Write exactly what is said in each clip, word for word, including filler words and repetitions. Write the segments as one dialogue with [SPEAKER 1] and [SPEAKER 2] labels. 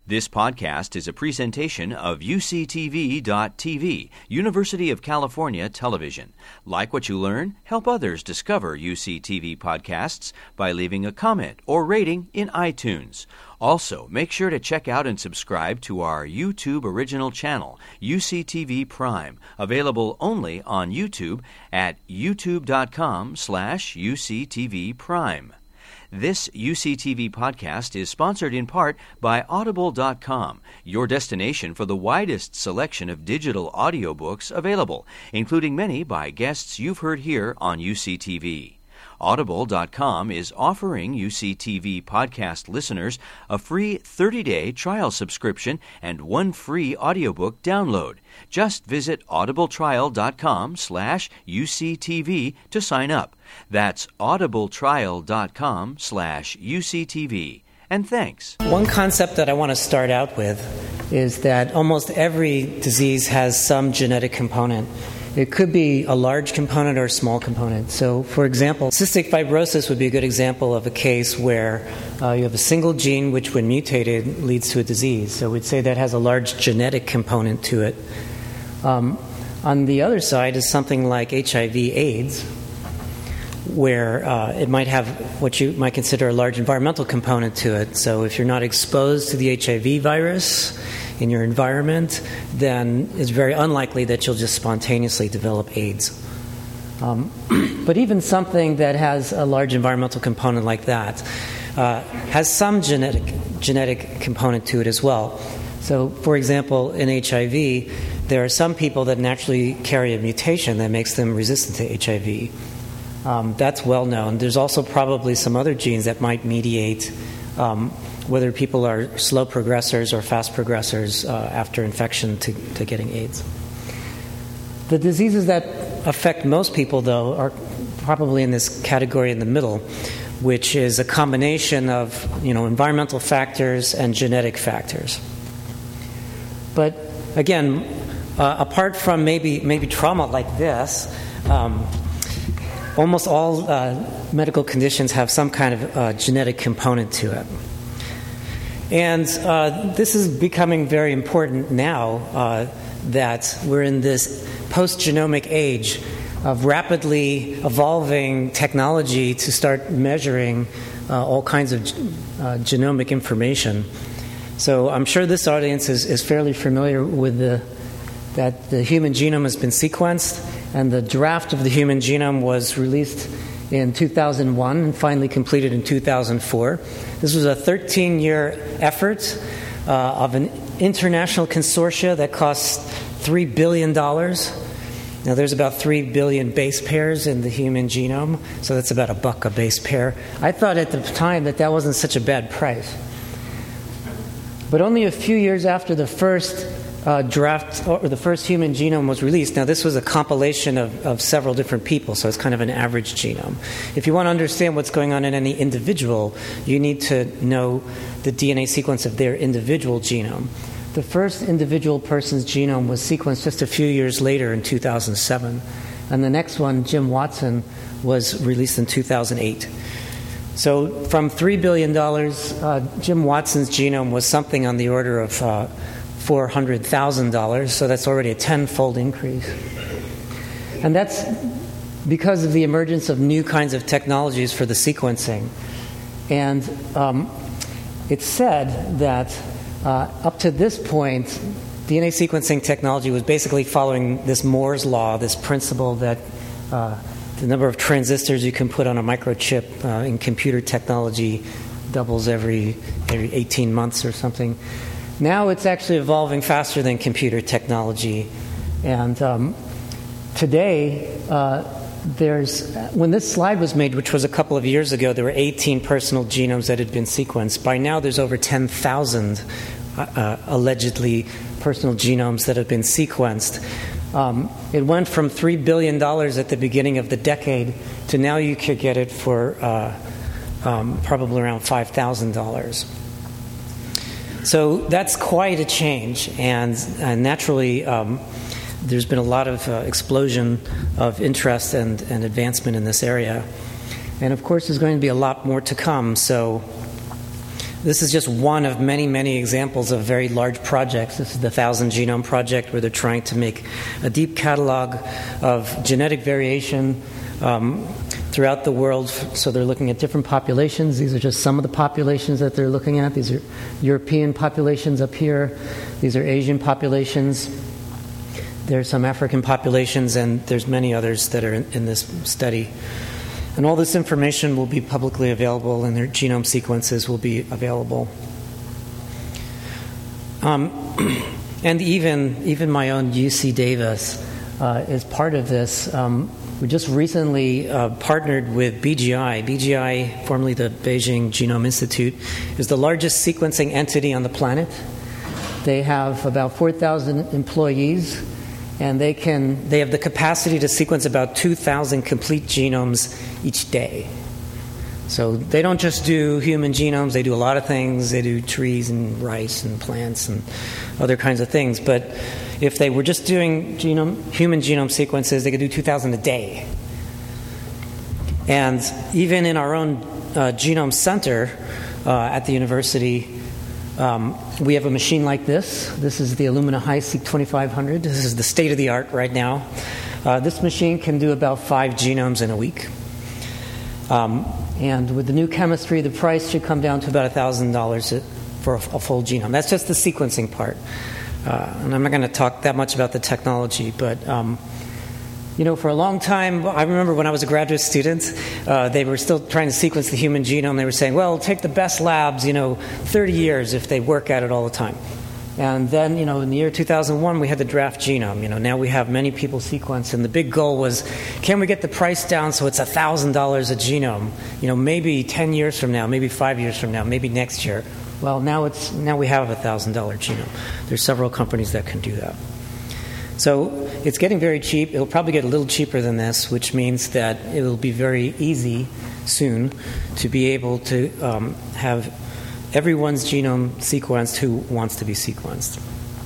[SPEAKER 1] This podcast is a presentation of U C T V dot T V, University of California Television. Like what you learn? Help others discover U C T V podcasts by leaving a comment or rating in iTunes. Also, make sure to check out and subscribe to our YouTube original channel, U C T V Prime, available only on YouTube at youtube dot com slash U C T V Prime. This U C T V podcast is sponsored in part by Audible dot com, your destination for the widest selection of digital audiobooks available, including many by guests you've heard here on U C T V. Audible dot com is offering U C T V podcast listeners a free thirty-day trial subscription and one free audiobook download. Just visit audible trial dot com slash U C T V to sign up. That's audible trial dot com slash U C T V. And thanks.
[SPEAKER 2] One concept that I want to start out with is that almost every disease has some genetic component. It could be a large component or a small component. So, for example, cystic fibrosis would be a good example of a case where uh, you have a single gene which, when mutated, leads to a disease. So we'd say that has a large genetic component to it. Um, on the other side is something like H I V AIDS, where uh, it might have what you might consider a large environmental component to it. So if you're not exposed to the H I V virus in your environment, then it's very unlikely that you'll just spontaneously develop AIDS. Um, but even something that has a large environmental component like that uh, has some genetic genetic component to it as well. So, for example, in H I V, there are some people that naturally carry a mutation that makes them resistant to H I V. Um, that's well known. There's also probably some other genes that might mediate um, whether people are slow progressors or fast progressors uh, after infection to, to getting AIDS. The diseases that affect most people, though, are probably in this category in the middle, which is a combination of, you know, environmental factors and genetic factors. But again, uh, apart from maybe maybe trauma like this, um, almost all uh, medical conditions have some kind of uh, genetic component to it. And uh, this is becoming very important now uh, that we're in this post-genomic age of rapidly evolving technology to start measuring uh, all kinds of uh, genomic information. So I'm sure this audience is, is fairly familiar with the that the human genome has been sequenced, and the draft of the human genome was released in two thousand one and finally completed in two thousand four. This was a thirteen-year effort uh, of an international consortia that cost three billion dollars. Now, there's about three billion base pairs in the human genome, so that's about a buck a base pair. I thought at the time that that wasn't such a bad price. But only a few years after the first Uh, draft or the first human genome was released. Now, this was a compilation of, of several different people, so it's kind of an average genome. If you want to understand what's going on in any individual, you need to know the D N A sequence of their individual genome. The first individual person's genome was sequenced just a few years later in two thousand seven, and the next one, Jim Watson, was released in two thousand eight. So from three billion dollars, uh, Jim Watson's genome was something on the order of uh, four hundred thousand dollars, so that's already a tenfold increase. And that's because of the emergence of new kinds of technologies for the sequencing. And um, it's said that uh, up to this point, D N A sequencing technology was basically following this Moore's law, this principle that uh, the number of transistors you can put on a microchip uh, in computer technology doubles every every eighteen months or something. Now it's actually evolving faster than computer technology. And um, today, uh, there's when this slide was made, which was a couple of years ago, there were eighteen personal genomes that had been sequenced. By now, there's over ten thousand uh, allegedly personal genomes that have been sequenced. Um, it went from three billion dollars at the beginning of the decade to now you could get it for uh, um, probably around five thousand dollars. So that's quite a change, and, and naturally um, there's been a lot of uh, explosion of interest and, and advancement in this area. And of course there's going to be a lot more to come, so this is just one of many, many examples of very large projects. This is the Thousand Genome Project, where they're trying to make a deep catalog of genetic variation um, throughout the world. So they're looking at different populations. These are just some of the populations that they're looking at. These are European populations up here. These are Asian populations. There's some African populations, and there's many others that are in, in this study. And all this information will be publicly available, and their genome sequences will be available. Um, and even even my own U C Davis uh, is part of this. Um, we just recently uh, partnered with B G I. B G I, formerly the Beijing Genome Institute, is the largest sequencing entity on the planet. They have about four thousand employees, and they can they have the capacity to sequence about two thousand complete genomes each day. So they don't just do human genomes, they do a lot of things. They do trees and rice and plants and other kinds of things. But if they were just doing genome, human genome sequences, they could do two thousand a day. And even in our own uh, genome center uh, at the university, Um, we have a machine like this. This is the Illumina HiSeq twenty-five hundred. This is the state-of-the-art right now. Uh, this machine can do about five genomes in a week. Um, and with the new chemistry, the price should come down to about one thousand dollars for a, a full genome. That's just the sequencing part. Uh, and I'm not going to talk that much about the technology, but um, you know, for a long time, I remember when I was a graduate student, uh, they were still trying to sequence the human genome. They were saying, well, take the best labs, you know, thirty years if they work at it all the time. And then, you know, in the year two thousand one, we had the draft genome. You know, now we have many people sequenced, and the big goal was, can we get the price down so it's one thousand dollars a genome? You know, maybe ten years from now, maybe five years from now, maybe next year. Well, now it's now we have a one thousand dollars genome. There's several companies that can do that. So it's getting very cheap. It'll probably get a little cheaper than this, which means that it will be very easy soon to be able to um, have everyone's genome sequenced who wants to be sequenced.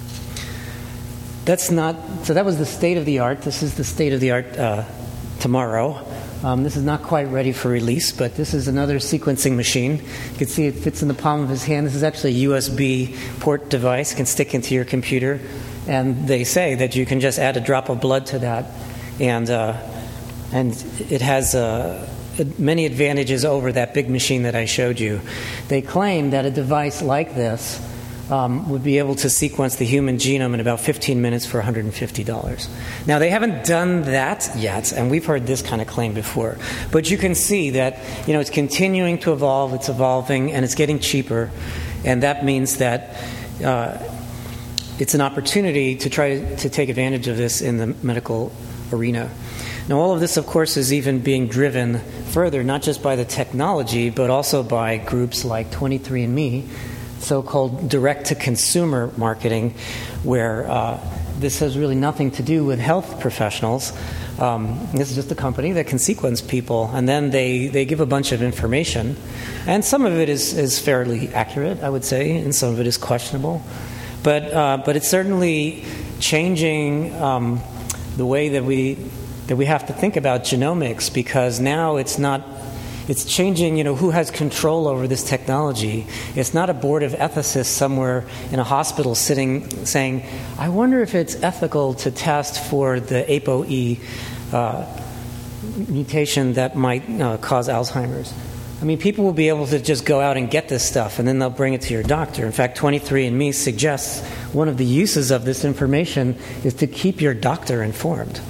[SPEAKER 2] That's not, so that was the state of the art. This is the state of the art uh, tomorrow. Um, this is not quite ready for release, but this is another sequencing machine. You can see it fits in the palm of his hand. This is actually a U S B port device. It can stick into your computer. And they say that you can just add a drop of blood to that, and uh, and it has uh, many advantages over that big machine that I showed you. They claim that a device like this um, would be able to sequence the human genome in about fifteen minutes for one hundred fifty dollars. Now, they haven't done that yet, and we've heard this kind of claim before. But you can see that, you know, it's continuing to evolve, it's evolving, and it's getting cheaper, and that means that uh, it's an opportunity to try to take advantage of this in the medical arena. Now, all of this, of course, is even being driven further, not just by the technology, but also by groups like twenty-three and me, so-called direct-to-consumer marketing, where uh, this has really nothing to do with health professionals. Um, this is just a company that can sequence people, and then they, they give a bunch of information. And some of it is, is fairly accurate, I would say, and some of it is questionable. But uh, but it's certainly changing um, the way that we that we have to think about genomics, because now it's not it's changing. You know, who has control over this technology? It's not a board of ethicists somewhere in a hospital sitting saying, "I wonder if it's ethical to test for the A P O E uh, mutation that might uh, cause Alzheimer's." I mean, people will be able to just go out and get this stuff, and then they'll bring it to your doctor. In fact, twenty-three and me suggests one of the uses of this information is to keep your doctor informed.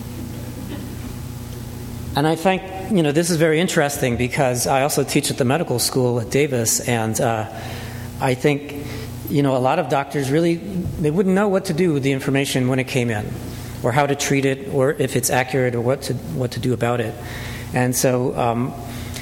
[SPEAKER 2] And I think, you know, this is very interesting, because I also teach at the medical school at Davis, and uh, I think, you know, a lot of doctors really, they wouldn't know what to do with the information when it came in, or how to treat it, or if it's accurate, or what to what to do about it. And so um,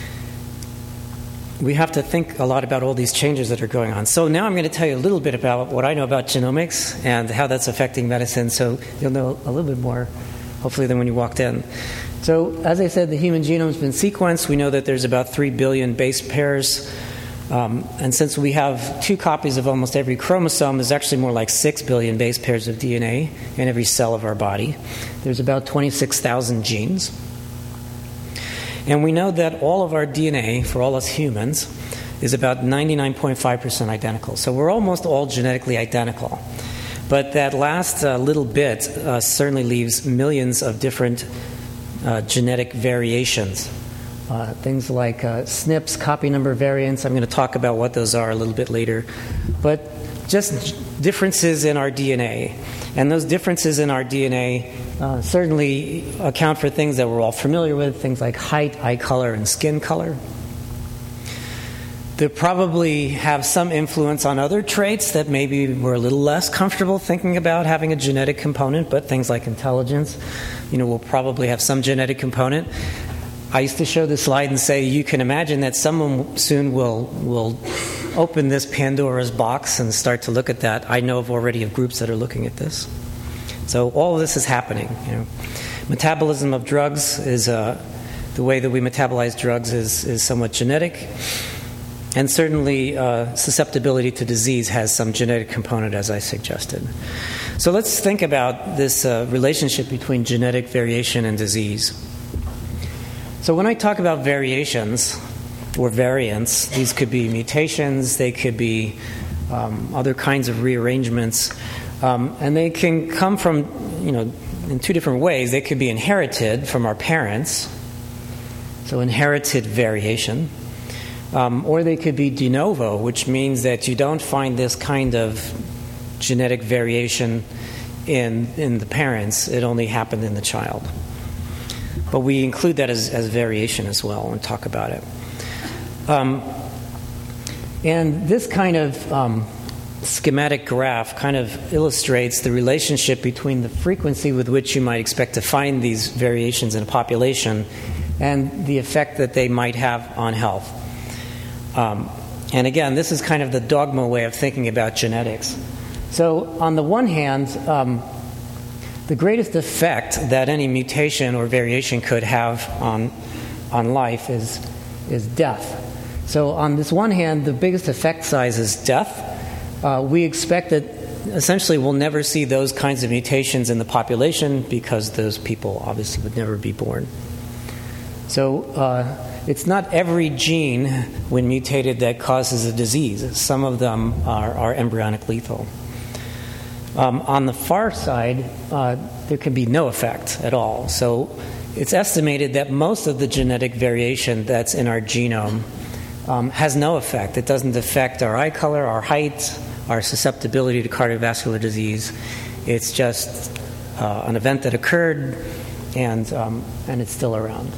[SPEAKER 2] we have to think a lot about all these changes that are going on. So now I'm going to tell you a little bit about what I know about genomics and how that's affecting medicine, so you'll know a little bit more, hopefully, than when you walked in. So, as I said, the human genome's been sequenced. We know that there's about three billion base pairs. Um, and since we have two copies of almost every chromosome, there's actually more like six billion base pairs of D N A in every cell of our body. There's about twenty-six thousand genes. And we know that all of our D N A, for all us humans, is about ninety-nine point five percent identical. So we're almost all genetically identical. But that last uh, little bit uh, certainly leaves millions of different uh, genetic variations. Uh, things like uh, S N Ps, copy number variants. I'm going to talk about what those are a little bit later. But just differences in our D N A. And those differences in our D N A uh, certainly account for things that we're all familiar with, things like height, eye color, and skin color. They probably have some influence on other traits that maybe we're a little less comfortable thinking about having a genetic component, but things like intelligence, you know, will probably have some genetic component. I used to show this slide and say, you can imagine that someone soon will will open this Pandora's box and start to look at that. I know of already of groups that are looking at this. So all of this is happening. You know, metabolism of drugs is uh, the way that we metabolize drugs is is somewhat genetic. And certainly uh, susceptibility to disease has some genetic component, as I suggested. So let's think about this uh, relationship between genetic variation and disease. So when I talk about variations or variants, these could be mutations, they could be um, other kinds of rearrangements, um, and they can come from, you know, in two different ways. They could be inherited from our parents, so inherited variation. Um, or they could be de novo, which means that you don't find this kind of genetic variation in in the parents. It only happened in the child. But we include that as, as variation as well and talk about it. Um, and this kind of um, schematic graph kind of illustrates the relationship between the frequency with which you might expect to find these variations in a population and the effect that they might have on health. Um, and again, this is kind of the dogma way of thinking about genetics. So on the one hand, um, the greatest effect that any mutation or variation could have on on life is is death. So on this one hand, the biggest effect size is death. Uh, we expect that essentially we'll never see those kinds of mutations in the population because those people obviously would never be born. So uh, it's not every gene, when mutated, that causes a disease. Some of them are, are embryonic lethal. Um, on the far side, uh, there can be no effect at all. So it's estimated that most of the genetic variation that's in our genome um, has no effect. It doesn't affect our eye color, our height, our susceptibility to cardiovascular disease. It's just uh, an event that occurred, and um, and it's still around.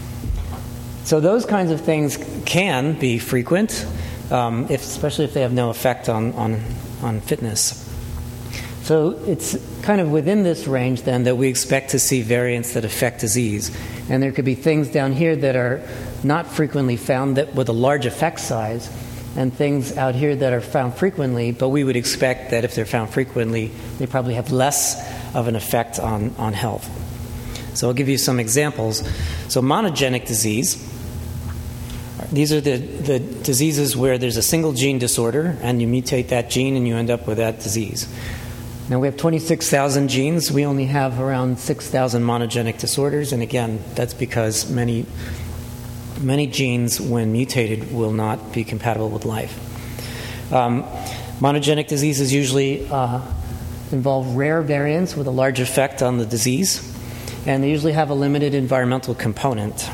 [SPEAKER 2] So those kinds of things can be frequent, um, if, especially if they have no effect on, on, on fitness. So it's kind of within this range, then, that we expect to see variants that affect disease. And there could be things down here that are not frequently found that with a large effect size, and things out here that are found frequently, but we would expect that if they're found frequently, they probably have less of an effect on, on health. So I'll give you some examples. So monogenic disease. These are the, the diseases where there's a single gene disorder, and you mutate that gene and you end up with that disease. Now, we have twenty-six thousand genes. We only have around six thousand monogenic disorders, and again, that's because many, many genes, when mutated, will not be compatible with life. Um, monogenic diseases usually uh, involve rare variants with a large effect on the disease, and they usually have a limited environmental component.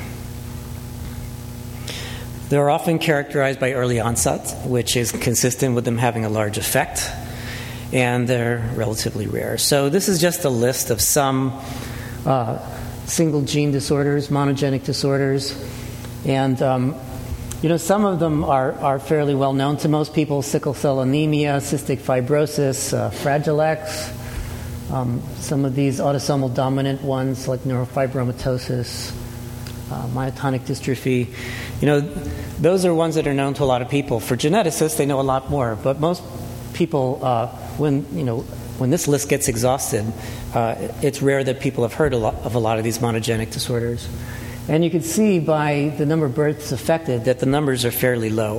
[SPEAKER 2] They're often characterized by early onset, which is consistent with them having a large effect, and they're relatively rare. So this is just a list of some uh, single gene disorders, monogenic disorders, and um, you know, some of them are, are fairly well known to most people: sickle cell anemia, cystic fibrosis, uh, Fragile X. Um, some of these autosomal dominant ones like neurofibromatosis, uh, myotonic dystrophy. You know, those are ones that are known to a lot of people. For geneticists, they know a lot more. But most people, uh, when you know, when this list gets exhausted, uh, it's rare that people have heard a lot of a lot of these monogenic disorders. And you can see by the number of births affected that the numbers are fairly low.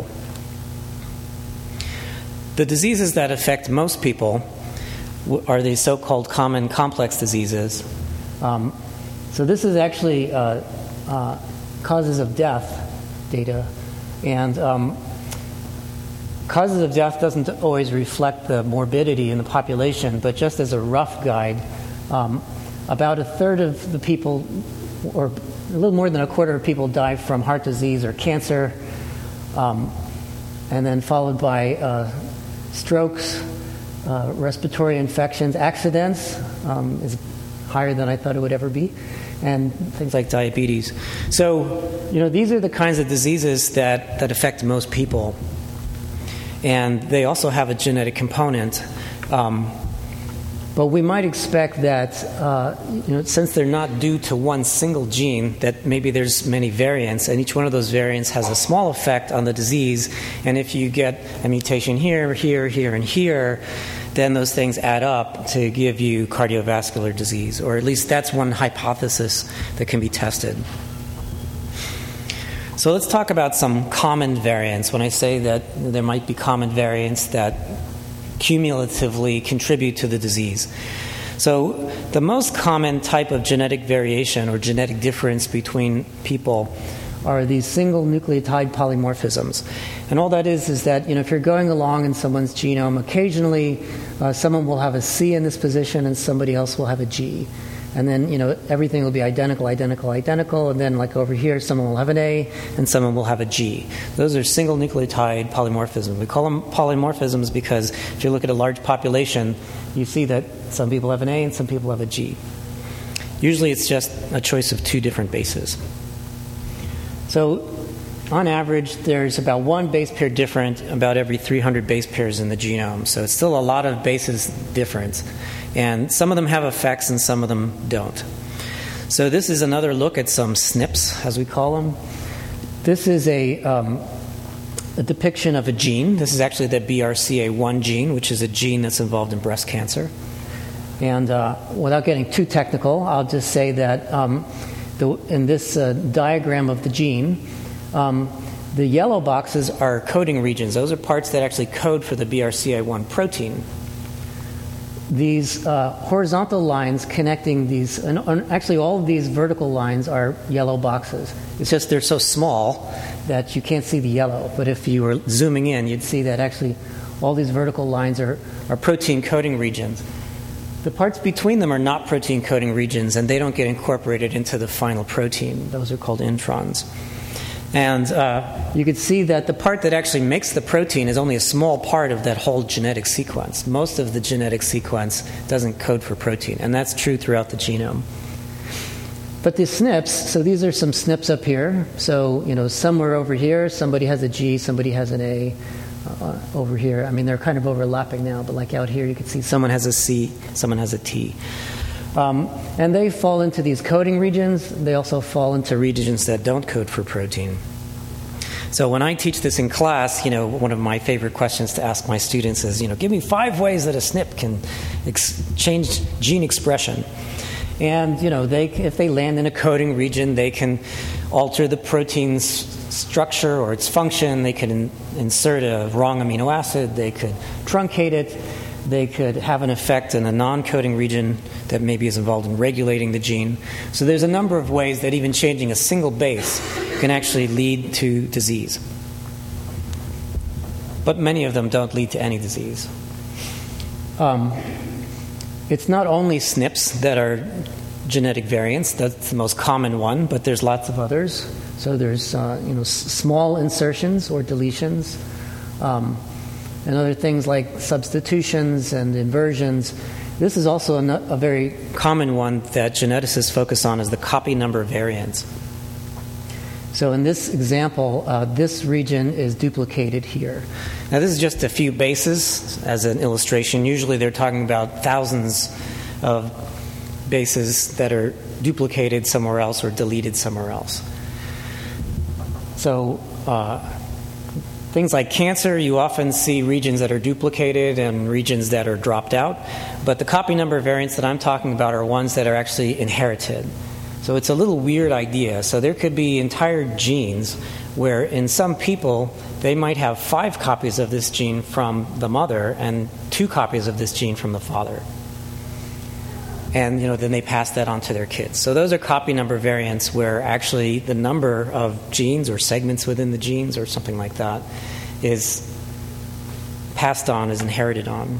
[SPEAKER 2] The diseases that affect most people are these so-called common complex diseases. Um, so this is actually uh, uh, causes of death data, and um, causes of death doesn't always reflect the morbidity in the population, but just as a rough guide, um, about a third of the people, or a little more than a quarter of people, die from heart disease or cancer, um, and then followed by uh, strokes, uh, respiratory infections, accidents um, is higher than I thought it would ever be, and things like diabetes. So, you know, these are the kinds of diseases that, that affect most people. And they also have a genetic component. Um, but we might expect that, uh, you know, since they're not due to one single gene, that maybe there's many variants, and each one of those variants has a small effect on the disease. And if you get a mutation here, here, here, and here, then those things add up to give you cardiovascular disease, or at least that's one hypothesis that can be tested. So let's talk about some common variants. When I say that there might be common variants that cumulatively contribute to the disease. So the most common type of genetic variation or genetic difference between people are these single nucleotide polymorphisms. And all that is is that, you know, if you're going along in someone's genome, occasionally uh, someone will have a C in this position and somebody else will have a G. And then, you know, everything will be identical, identical, identical, and then like over here, someone will have an A and someone will have a G. Those are single nucleotide polymorphisms. We call them polymorphisms because if you look at a large population, you see that some people have an A and some people have a G. Usually it's just a choice of two different bases. So on average, there's about one base pair different about every three hundred base pairs in the genome. So it's still a lot of bases different. And some of them have effects and some of them don't. So this is another look at some S N Ps, as we call them. This is a, um, a depiction of a gene. This is actually the B R C A one gene, which is a gene that's involved in breast cancer. And uh, without getting too technical, I'll just say that um, the, in this uh, diagram of the gene, um, the yellow boxes are coding regions. Those are parts that actually code for the B R C A one protein. These uh, horizontal lines connecting these, and actually all of these vertical lines are yellow boxes. It's just they're so small that you can't see the yellow. But if you were zooming in, you'd see that actually all these vertical lines are, are protein coding regions. The parts between them are not protein coding regions, and they don't get incorporated into the final protein. Those are called introns. And uh, you could see that the part that actually makes the protein is only a small part of that whole genetic sequence. Most of the genetic sequence doesn't code for protein, and that's true throughout the genome. But the S N Ps, so these are some S N Ps up here. So, you know, somewhere over here, somebody has a G, somebody has an A. Uh, over here, I mean, they're kind of overlapping now, but like out here, you can see someone has a C, someone has a T. Um, and they fall into these coding regions. They also fall into regions that don't code for protein. So when I teach this in class, you know, one of my favorite questions to ask my students is, you know, give me five ways that a S N P can ex- change gene expression. And, you know, they, if they land in a coding region, they can alter the protein's structure or its function. They could in, insert a wrong amino acid. They could truncate it. They could have an effect in a non-coding region that maybe is involved in regulating the gene. So there's a number of ways that even changing a single base can actually lead to disease. But many of them don't lead to any disease. Um, it's not only S N Ps that are genetic variants. That's the most common one, but there's lots of others. So there's uh, you know s- small insertions or deletions. Um, and other things like substitutions and inversions. This is also a, a very common one that geneticists focus on, is the copy number variants. So in this example, uh, this region is duplicated here. Now this is just a few bases as an illustration. Usually they're talking about thousands of bases that are duplicated somewhere else or deleted somewhere else. So uh, things like cancer, you often see regions that are duplicated and regions that are dropped out. But the copy number variants that I'm talking about are ones that are actually inherited. So it's a little weird idea. So there could be entire genes where in some people they might have five copies of this gene from the mother and two copies of this gene from the father. And, you know, then they pass that on to their kids. So those are copy number variants where actually the number of genes or segments within the genes or something like that is passed on, is inherited on.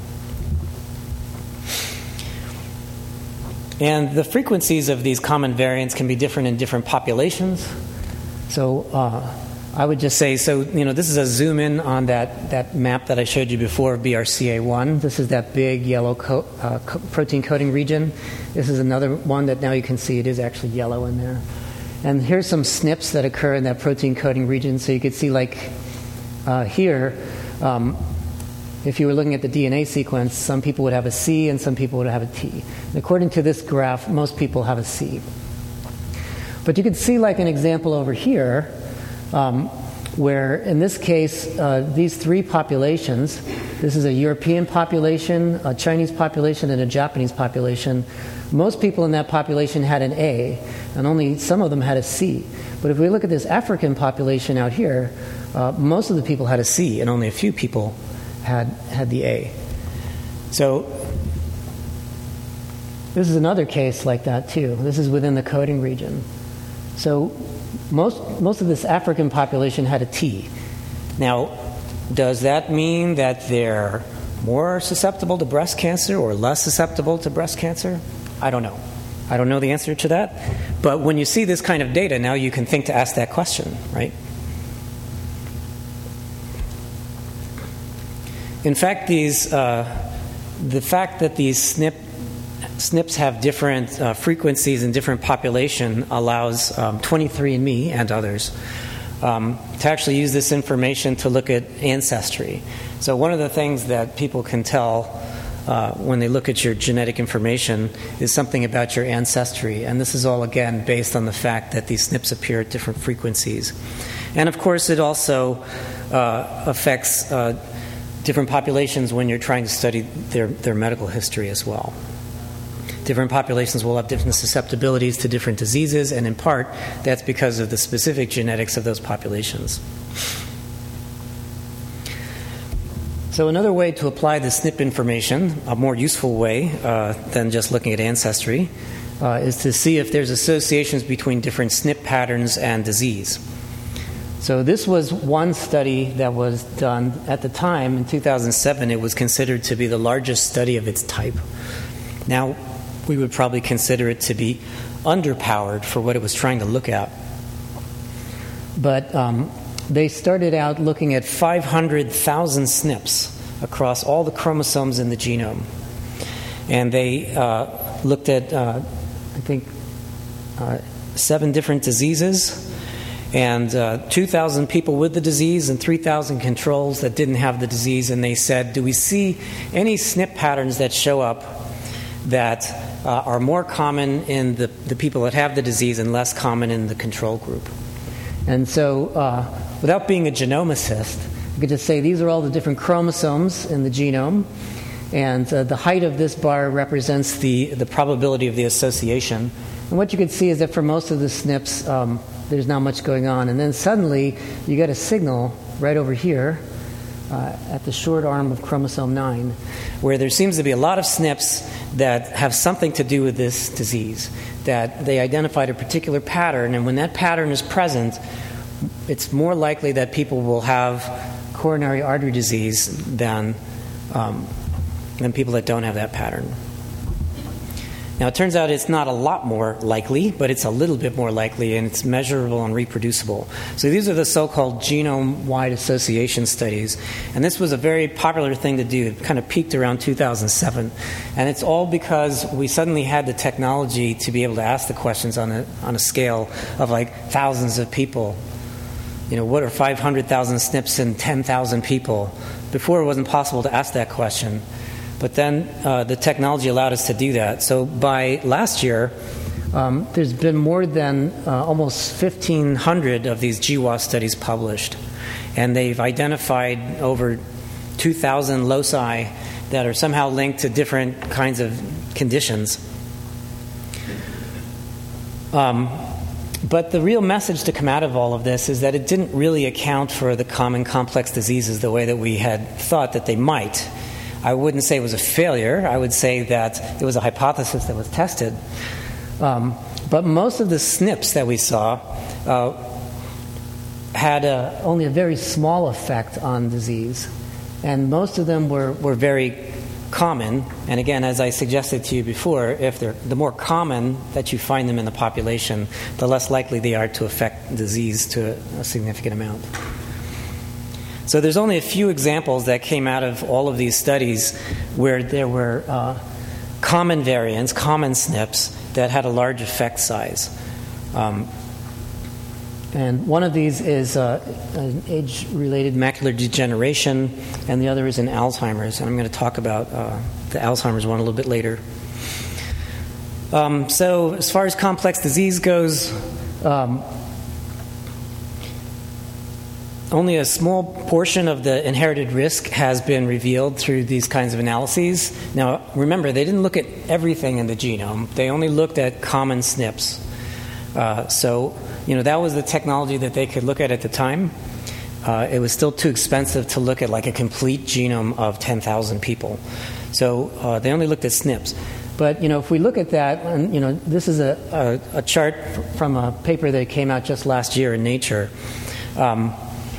[SPEAKER 2] And the frequencies of these common variants can be different in different populations. So uh, I would just say, so, you know, this is a zoom in on that, that map that I showed you before of B R C A one. This is that big yellow co- uh, co- protein coding region. This is another one that now you can see it is actually yellow in there. And here's some S N Ps that occur in that protein coding region. So you could see, like uh, here, um, if you were looking at the D N A sequence, some people would have a C and some people would have a T. And according to this graph, most people have a C. But you can see, like an example over here, um, where in this case, uh, these three populations, this is a European population, a Chinese population, and a Japanese population. Most people in that population had an A, and only some of them had a C. But if we look at this African population out here, uh, most of the people had a C, and only a few people had had the A. So this is another case like that too. This is within the coding region. So most most of this African population had a T. Now, does that mean that they're more susceptible to breast cancer or less susceptible to breast cancer? I don't know. I don't know the answer to that. But when you see this kind of data, now you can think to ask that question, right? In fact, these uh, the fact that these S N P, S N Ps have different uh, frequencies in different population allows um, twenty-three and me and others um, to actually use this information to look at ancestry. So one of the things that people can tell uh, when they look at your genetic information is something about your ancestry. And this is all, again, based on the fact that these S N Ps appear at different frequencies. And, of course, it also uh, affects uh, different populations when you're trying to study their, their medical history as well. Different populations will have different susceptibilities to different diseases, and in part, that's because of the specific genetics of those populations. So another way to apply the S N P information, a more useful way uh, than just looking at ancestry, uh, is to see if there's associations between different S N P patterns and disease. So this was one study that was done at the time. In two thousand seven, it was considered to be the largest study of its type. Now, we would probably consider it to be underpowered for what it was trying to look at. But um, they started out looking at five hundred thousand S N Ps across all the chromosomes in the genome. And they uh, looked at, uh, I think, uh, seven different diseases, and uh, two thousand people with the disease and three thousand controls that didn't have the disease. And they said, do we see any S N P patterns that show up that uh, are more common in the, the people that have the disease and less common in the control group? And so, uh, without being a genomicist, you could just say these are all the different chromosomes in the genome, and uh, the height of this bar represents the, the probability of the association. And what you can see is that for most of the S N Ps, um, there's not much going on. And then suddenly, you get a signal right over here uh, at the short arm of chromosome nine, where there seems to be a lot of S N Ps that have something to do with this disease, that they identified a particular pattern, and when that pattern is present, it's more likely that people will have coronary artery disease than, um, than people that don't have that pattern. Now, it turns out it's not a lot more likely, but it's a little bit more likely, and it's measurable and reproducible. So these are the so-called genome-wide association studies, and this was a very popular thing to do. It kind of peaked around two thousand seven, and it's all because we suddenly had the technology to be able to ask the questions on a, on a scale of like thousands of people. You know, what are five hundred thousand S N Ps in ten thousand people? Before, it wasn't possible to ask that question. But then uh, the technology allowed us to do that. So by last year, um, there's been more than uh, almost fifteen hundred of these G W A S studies published. And they've identified over two thousand loci that are somehow linked to different kinds of conditions. Um, but the real message to come out of all of this is that it didn't really account for the common complex diseases the way that we had thought that they might. I wouldn't say it was a failure. I would say that it was a hypothesis that was tested. Um, but most of the S N Ps that we saw uh, had a, only a very small effect on disease. and most of them were, were very common. And again, as I suggested to you before, if they're the more common that you find them in the population, the less likely they are to affect disease to a, a significant amount. So there's only a few examples that came out of all of these studies where there were uh, common variants, common S N Ps, that had a large effect size. Um, and one of these is uh, an age-related macular degeneration, and the other is in Alzheimer's. And I'm going to talk about uh, the Alzheimer's one a little bit later. Um, so as far as complex disease goes, um, only a small portion of the inherited risk has been revealed through these kinds of analyses. Now, remember, they didn't look at everything in the genome. They only looked at common S N Ps. Uh, so, you know, that was the technology that they could look at at the time. Uh, it was still too expensive to look at like a complete genome of ten thousand people. So uh, they only looked at S N Ps. But, you know, if we look at that, and, you know, this is a, a, a chart from a paper that came out just last year in Nature. Um,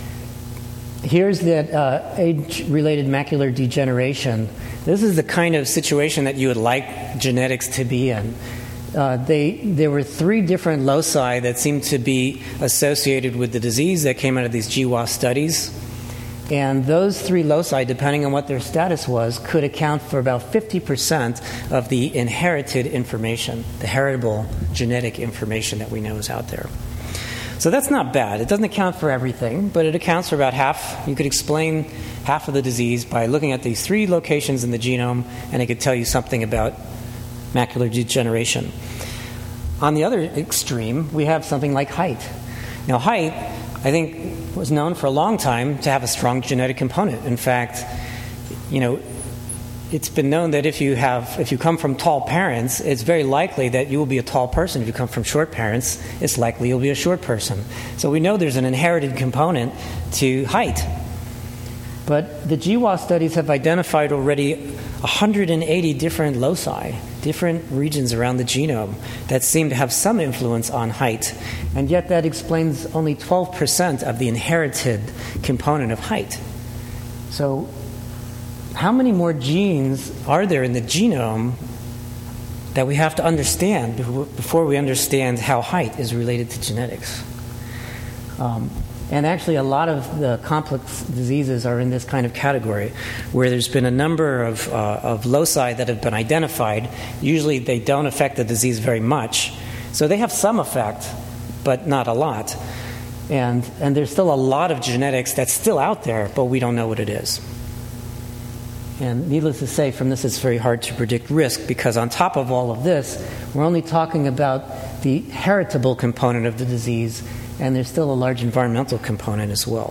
[SPEAKER 2] Here's that uh, age-related macular degeneration. This is the kind of situation that you would like genetics to be in. Uh, they, there were three different loci that seemed to be associated with the disease that came out of these G W A S studies. And those three loci, depending on what their status was, could account for about fifty percent of the inherited information, the heritable genetic information that we know is out there. So that's not bad. It doesn't account for everything, but it accounts for about half. You could explain half of the disease by looking at these three locations in the genome, and it could tell you something about macular degeneration. On the other extreme, we have something like height. Now, height, I think, was known for a long time to have a strong genetic component. In fact, you know, it's been known that if you have, if you come from tall parents, it's very likely that you will be a tall person. If you come from short parents, it's likely you'll be a short person. So we know there's an inherited component to height. But the G W A S studies have identified already one hundred eighty different loci, different regions around the genome that seem to have some influence on height. And yet that explains only twelve percent of the inherited component of height. So how many more genes are there in the genome that we have to understand before we understand how height is related to genetics? Um, and actually, a lot of the complex diseases are in this kind of category, where there's been a number of, uh, of loci that have been identified. Usually, they don't affect the disease very much. So they have some effect, but not a lot. And, and there's still a lot of genetics that's still out there, but we don't know what it is. And needless to say, from this it's very hard to predict risk, because on top of all of this, we're only talking about the heritable component of the disease, and there's still a large environmental component as well.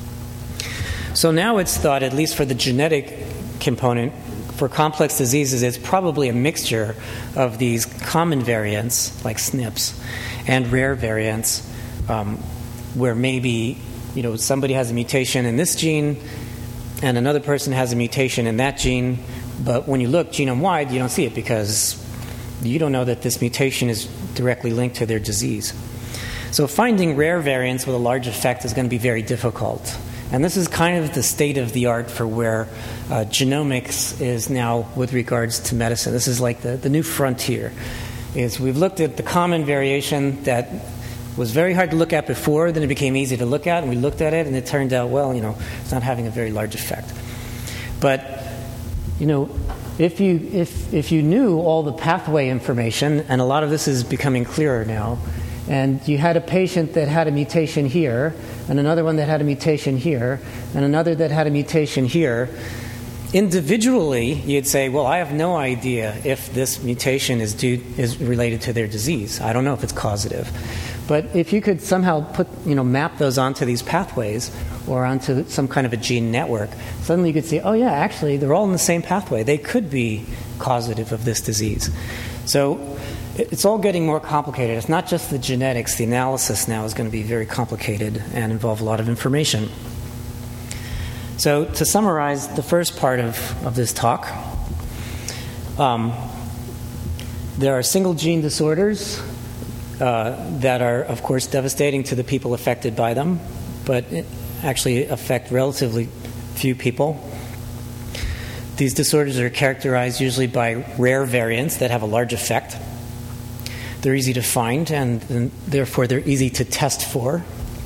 [SPEAKER 2] So now it's thought, at least for the genetic component, for complex diseases, it's probably a mixture of these common variants, like S N Ps, and rare variants, um, where maybe, you know, somebody has a mutation in this gene, and another person has a mutation in that gene, but when you look genome-wide, you don't see it because you don't know that this mutation is directly linked to their disease. So finding rare variants with a large effect is going to be very difficult. And this is kind of the state of the art for where uh, genomics is now with regards to medicine. This is like the, the new frontier. Is we've looked at the common variation that was very hard to look at before, then it became easy to look at, and we looked at it, and it turned out, well, you know, it's not having a very large effect. But, you know, if you if if you knew all the pathway information, and a lot of this is becoming clearer now, and you had a patient that had a mutation here, and another one that had a mutation here, and another that had a mutation here, individually, you'd say, well, I have no idea if this mutation is due is related to their disease. I don't know if it's causative. But if you could somehow put, you know, map those onto these pathways or onto some kind of a gene network, suddenly you could see, oh yeah, actually they're all in the same pathway. They could be causative of this disease. So it's all getting more complicated. It's not just the genetics. The analysis now is going to be very complicated and involve a lot of information. So to summarize the first part of, of this talk, um, there are single gene disorders Uh, that are, of course, devastating to the people affected by them, but it actually affect relatively few people. these disorders are characterized usually by rare variants that have a large effect. They're easy to find, and, and therefore they're easy to test for.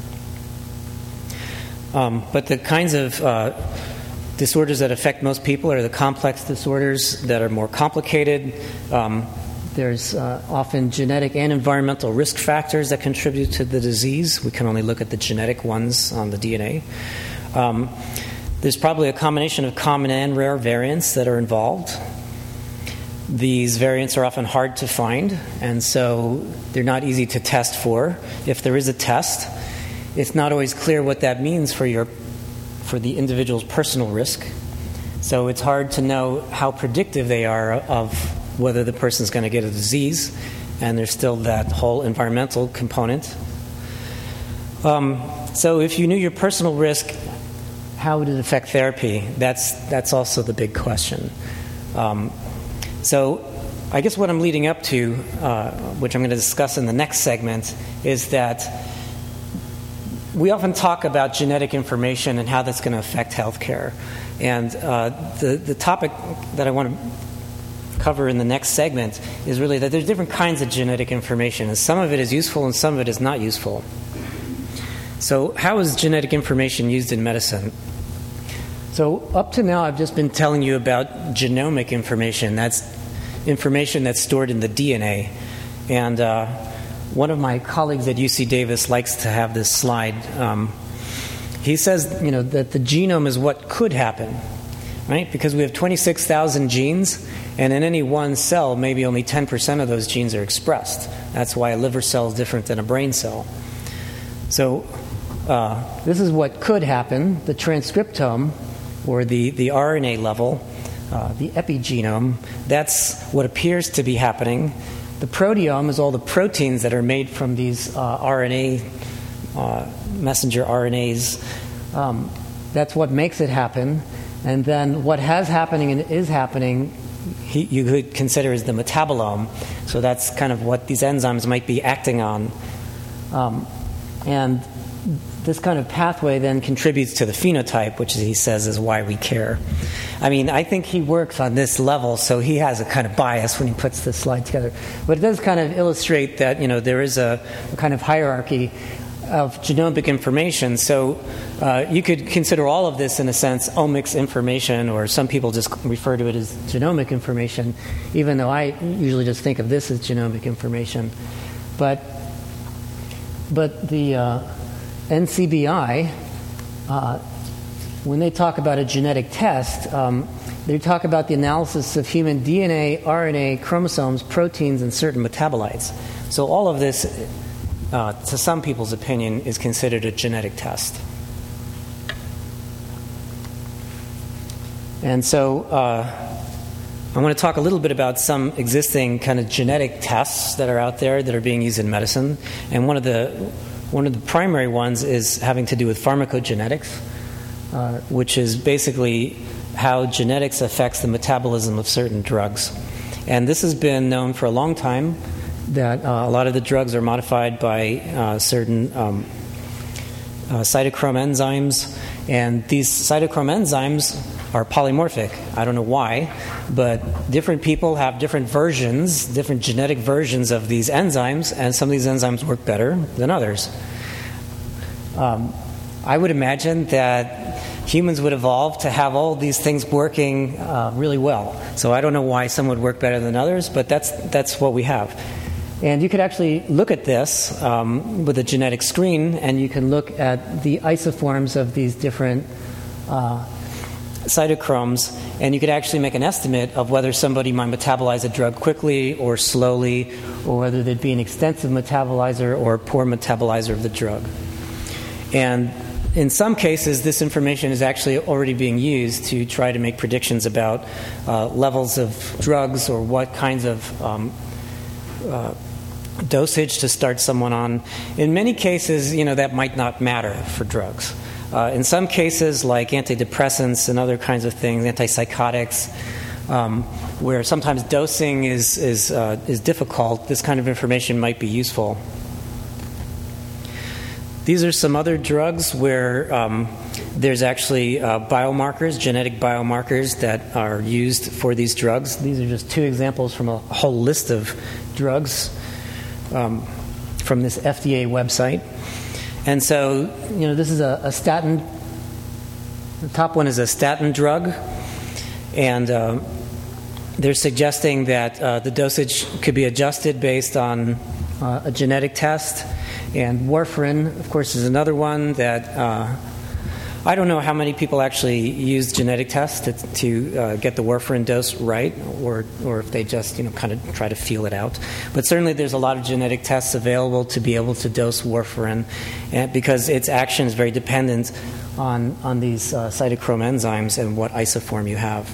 [SPEAKER 2] Um, but the kinds of uh, disorders that affect most people are the complex disorders that are more complicated. Um, there's uh, often genetic and environmental risk factors that contribute to the disease. We can only look at the genetic ones on the D N A. Um, there's probably a combination of common and rare variants that are involved. These variants are often hard to find, and so they're not easy to test for. If there is a test, it's not always clear what that means for your for the individual's personal risk. So it's hard to know how predictive they are of whether the person's going to get a disease, and there's still that whole environmental component. Um, so if you knew your personal risk, how would it affect therapy? That's that's also the big question. Um, so I guess what I'm leading up to, uh, which I'm going to discuss in the next segment, is that we often talk about genetic information and how that's going to affect healthcare. And uh, the, the topic that I want to cover in the next segment is really that there's different kinds of genetic information, and some of it is useful and some of it is not useful. So how is genetic information used in medicine? So up to now, I've just been telling you about genomic information. That's information that's stored in the D N A. And uh, one of my colleagues at U C Davis likes to have this slide. Um, he says, you know, that the genome is what could happen, right? Because we have twenty-six thousand genes, and in any one cell, maybe only ten percent of those genes are expressed. That's why a liver cell is different than a brain cell. So uh, this is what could happen. The transcriptome, or the, the R N A level, uh, the epigenome, that's what appears to be happening. The proteome is all the proteins that are made from these uh, R N A, uh, messenger R N As. Um, that's what makes it happen. And then what has happening and is happening, he, you could consider as the metabolome. So that's kind of what these enzymes might be acting on. Um, and this kind of pathway then contributes to the phenotype, which he says is why we care. I mean, I think he works on this level, so he has a kind of bias when he puts this slide together. But it does kind of illustrate that, you know, there is a, a kind of hierarchy of genomic information. So uh, you could consider all of this, in a sense, omics information, or some people just refer to it as genomic information, even though I usually just think of this as genomic information. But, but the uh, N C B I, uh, when they talk about a genetic test, um, they talk about the analysis of human D N A, R N A, chromosomes, proteins, and certain metabolites. So all of this, uh, to some people's opinion, is considered a genetic test. And so uh, I want to talk a little bit about some existing kind of genetic tests that are out there that are being used in medicine. And one of the One of the primary ones is having to do with pharmacogenetics, uh, which is basically how genetics affects the metabolism of certain drugs. And this has been known for a long time, that uh, a lot of the drugs are modified by uh, certain um, uh, cytochrome enzymes, and these cytochrome enzymes are polymorphic. I don't know why, but different people have different versions, different genetic versions of these enzymes, and some of these enzymes work better than others. Um, I would imagine that humans would evolve to have all these things working uh, really well. So I don't know why some would work better than others, but that's that's what we have. And you could actually look at this um, with a genetic screen, and you can look at the isoforms of these different uh, cytochromes, and you could actually make an estimate of whether somebody might metabolize a drug quickly or slowly, or whether they'd be an extensive metabolizer or a poor metabolizer of the drug. And in some cases, this information is actually already being used to try to make predictions about uh, levels of drugs, or what kinds of um, uh, dosage to start someone on. In many cases, you know, that might not matter for drugs. Uh, in some cases, like antidepressants and other kinds of things, antipsychotics, um, where sometimes dosing is is uh, is difficult, this kind of information might be useful. These are some other drugs where um, there's actually uh, biomarkers, genetic biomarkers that are used for these drugs. These are just two examples from a whole list of drugs um, from this F D A website. And so, you know, this is a, a statin. The top one is a statin drug, and uh, they're suggesting that uh, the dosage could be adjusted based on uh, a genetic test. And warfarin, of course, is another one that uh, I don't know how many people actually use genetic tests to, to uh, get the warfarin dose right, or or if they just you know kind of try to feel it out. But certainly, there's a lot of genetic tests available to be able to dose warfarin, and because its action is very dependent on on these uh, cytochrome enzymes and what isoform you have.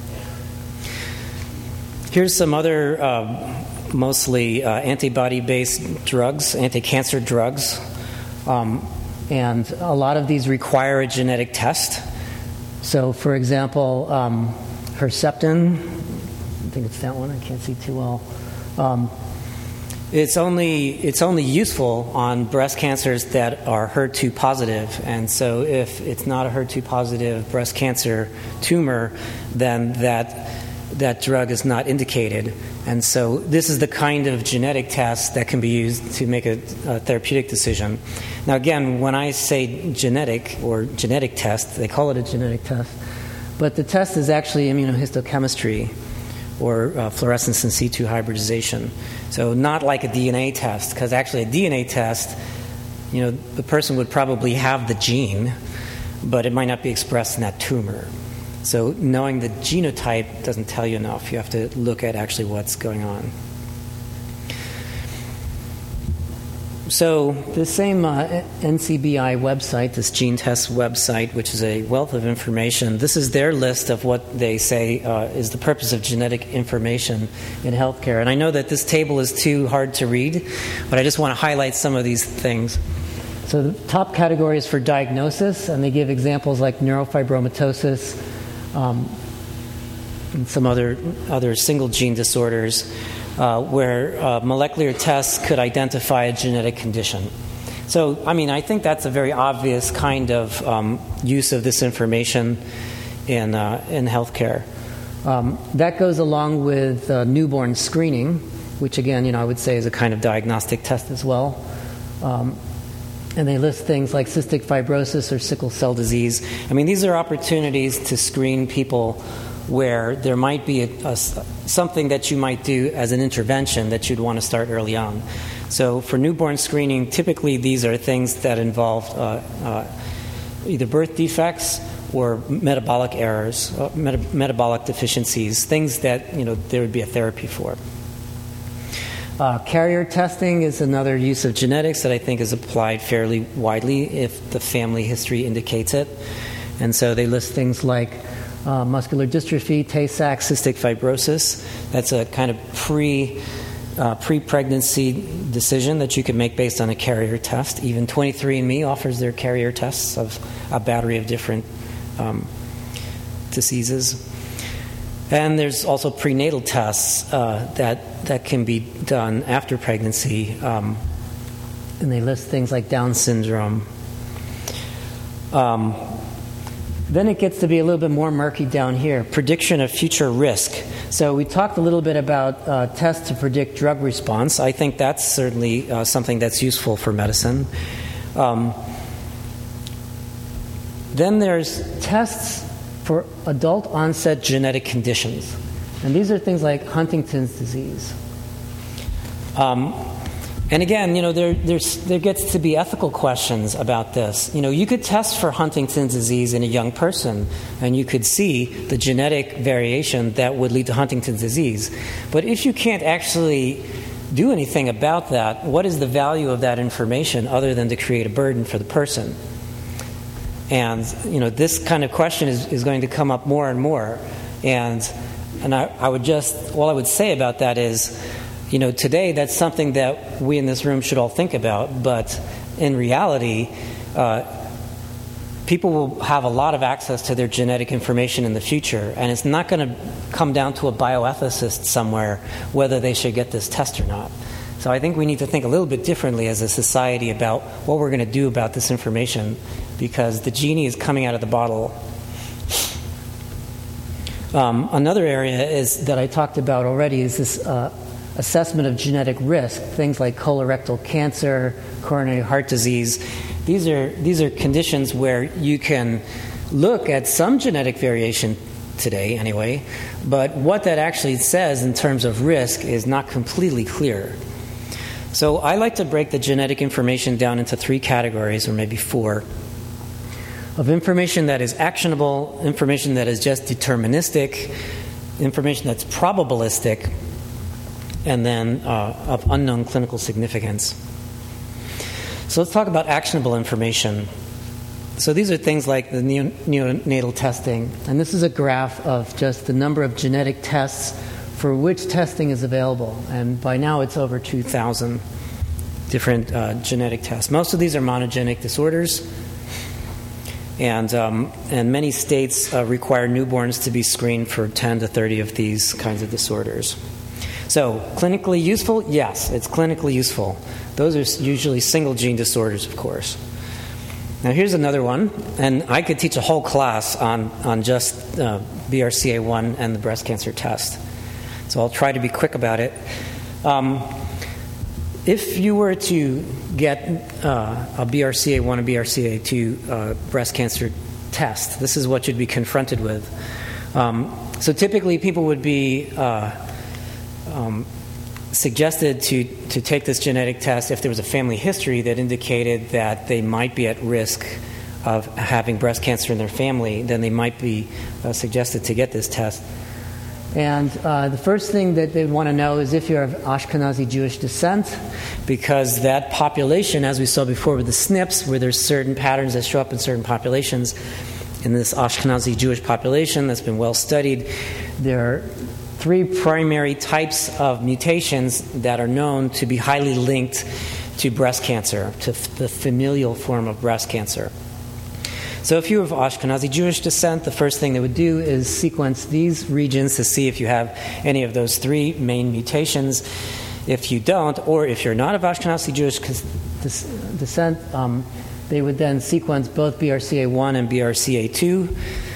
[SPEAKER 2] Here's some other. Uh, mostly uh, antibody-based drugs, anti-cancer drugs. Um, and a lot of these require a genetic test. So, for example, um, Herceptin, I think it's that one, I can't see too well. Um, it's only it's only useful on breast cancers that are H E R two positive. And so if it's not a H E R two positive breast cancer tumor, then that that drug is not indicated. And so this is the kind of genetic test that can be used to make a, a therapeutic decision. Now, again, when I say genetic or genetic test, they call it a genetic test, but the test is actually immunohistochemistry or uh, fluorescence in situ hybridization. So not like a D N A test, because actually a D N A test, you know, the person would probably have the gene, but it might not be expressed in that tumor. So knowing the genotype doesn't tell you enough. You have to look at actually what's going on. So the same uh, N C B I website, this gene test website, which is a wealth of information, this is their list of what they say uh, is the purpose of genetic information in healthcare. And I know that this table is too hard to read, but I just want to highlight some of these things. So the top category is for diagnosis, and they give examples like neurofibromatosis, Um, and some other other single gene disorders uh, where uh, molecular tests could identify a genetic condition. So, I mean, I think that's a very obvious kind of um, use of this information in uh, in healthcare. Um, that goes along with uh, newborn screening, which again, you know, I would say is a kind of diagnostic test as well. Um, And they list things like cystic fibrosis or sickle cell disease. I mean, these are opportunities to screen people where there might be a, a, something that you might do as an intervention that you'd want to start early on. So for newborn screening, typically these are things that involve uh, uh, either birth defects or metabolic errors, uh, meta- metabolic deficiencies, things that, you know, there would be a therapy for. Uh, carrier testing is another use of genetics that I think is applied fairly widely if the family history indicates it. And so they list things like uh, muscular dystrophy, Tay-Sachs, cystic fibrosis. That's a kind of pre, uh, pre-pregnancy decision that you can make based on a carrier test. Even twenty-three and me offers their carrier tests of a battery of different um, diseases. And there's also prenatal tests uh, that that can be done after pregnancy, um, and they list things like Down syndrome. Um, then it gets to be a little bit more murky down here. Prediction of future risk. So we talked a little bit about uh, tests to predict drug response. I think that's certainly uh, something that's useful for medicine. Um, then there's tests for adult onset genetic conditions. And these are things like Huntington's disease. Um, and again, you know, there there's, there gets to be ethical questions about this. You know, you could test for Huntington's disease in a young person, and you could see the genetic variation that would lead to Huntington's disease. But if you can't actually do anything about that, what is the value of that information other than to create a burden for the person? And, you know, this kind of question is, is going to come up more and more. And and I, I would just, all I would say about that is, you know, today that's something that we in this room should all think about. But in reality, uh, people will have a lot of access to their genetic information in the future. And it's not going to come down to a bioethicist somewhere whether they should get this test or not. So I think we need to think a little bit differently as a society about what we're going to do about this information because the genie is coming out of the bottle. Um, another area is that I talked about already is this uh, assessment of genetic risk, things like colorectal cancer, coronary heart disease. These are these are conditions where you can look at some genetic variation today anyway, but what that actually says in terms of risk is not completely clear. So I like to break the genetic information down into three categories, or maybe four, of information that is actionable, information that is just deterministic, information that's probabilistic, and then uh, of unknown clinical significance. So let's talk about actionable information. So these are things like the neo- neonatal testing, and this is a graph of just the number of genetic tests for which testing is available, and by now it's over two thousand different uh, genetic tests. Most of these are monogenic disorders, and um, and many states uh, require newborns to be screened for ten to thirty of these kinds of disorders. So, clinically useful? Yes, it's clinically useful. Those are usually single gene disorders, of course. Now here's another one, and I could teach a whole class on, on just uh, B R C A one and the breast cancer test. So I'll try to be quick about it. Um, if you were to get uh, a B R C A one and B R C A two uh, breast cancer test, this is what you'd be confronted with. Um, so typically people would be uh, um, suggested to, to take this genetic test if there was a family history that indicated that they might be at risk of having breast cancer in their family. Then they might be uh, suggested to get this test. And uh, the first thing that they want to know is if you're of Ashkenazi Jewish descent, because that population, as we saw before with the S N Ps, where there's certain patterns that show up in certain populations, in this Ashkenazi Jewish population that's been well studied, there are three primary types of mutations that are known to be highly linked to breast cancer, to f- the familial form of breast cancer. So if you're of Ashkenazi Jewish descent, the first thing they would do is sequence these regions to see if you have any of those three main mutations. If you don't, or if you're not of Ashkenazi Jewish descent, um, they would then sequence both B R C A one and B R C A two,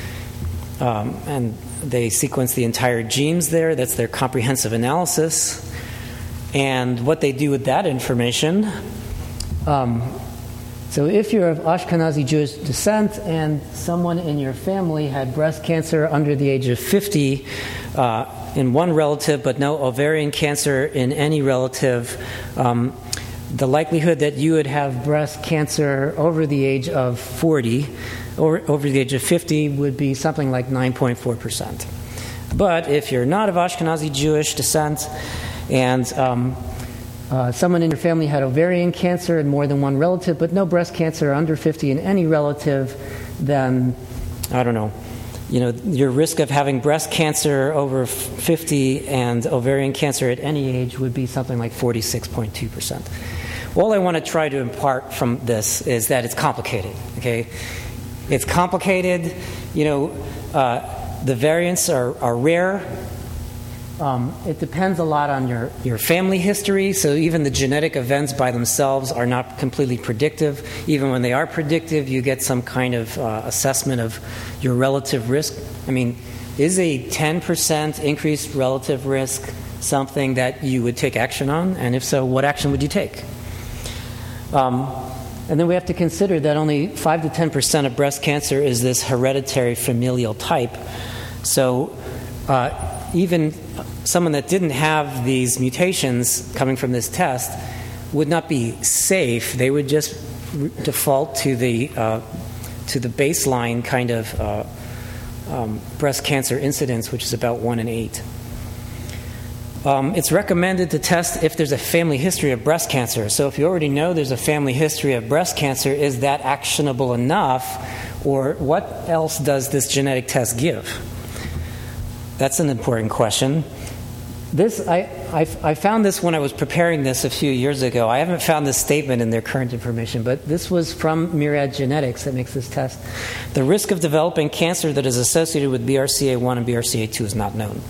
[SPEAKER 2] um, and they sequence the entire genes there. That's their comprehensive analysis. And what they do with that information, um, so if you're of Ashkenazi Jewish descent and someone in your family had breast cancer under the age of fifty uh, in one relative, but no ovarian cancer in any relative, um, the likelihood that you would have breast cancer over the age of forty or over the age of fifty would be something like nine point four percent. But if you're not of Ashkenazi Jewish descent and um, uh, someone in your family had ovarian cancer in more than one relative, but no breast cancer under fifty in any relative, then, I don't know, you know, your risk of having breast cancer over fifty and ovarian cancer at any age would be something like forty-six point two percent. All I want to try to impart from this is that it's complicated, okay? It's complicated, you know, uh, the variants are, are rare. Um, it depends a lot on your, your family history, so even the genetic events by themselves are not completely predictive. Even when they are predictive, you get some kind of uh, assessment of your relative risk. I mean, is a ten percent increased relative risk something that you would take action on? And if so, what action would you take? Um, and then we have to consider that only five to ten percent of breast cancer is this hereditary familial type. So uh, even someone that didn't have these mutations coming from this test would not be safe. They would just re- default to the uh, to the baseline kind of uh, um, breast cancer incidence, which is about one in eight. Um, it's recommended to test if there's a family history of breast cancer. So if you already know there's a family history of breast cancer, is that actionable enough? Or what else does this genetic test give? That's an important question. This I, I, I found this when I was preparing this a few years ago. I haven't found this statement in their current information, but this was from Myriad Genetics that makes this test. The risk of developing cancer that is associated with B R C A one and B R C A two is not known.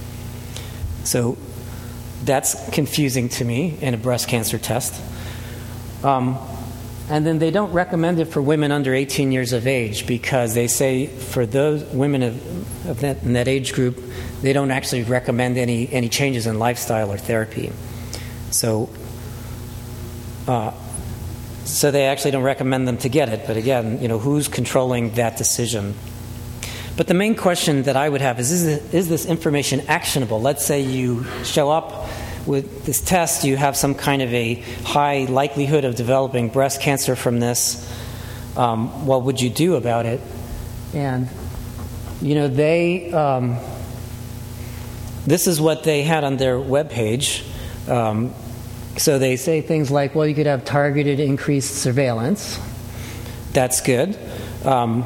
[SPEAKER 2] So that's confusing to me in a breast cancer test. Um, and then they don't recommend it for women under eighteen years of age because they say for those women of, of that, in that age group, they don't actually recommend any, any changes in lifestyle or therapy. So, uh, so they actually don't recommend them to get it. But again, you know, who's controlling that decision? But the main question that I would have is, is this, is this information actionable? Let's say you show up with this test, you have some kind of a high likelihood of developing breast cancer from this. Um, what would you do about it? And, you know, they, um, this is what they had on their webpage. Um, so they say things like, well, you could have targeted increased surveillance. That's good. Um,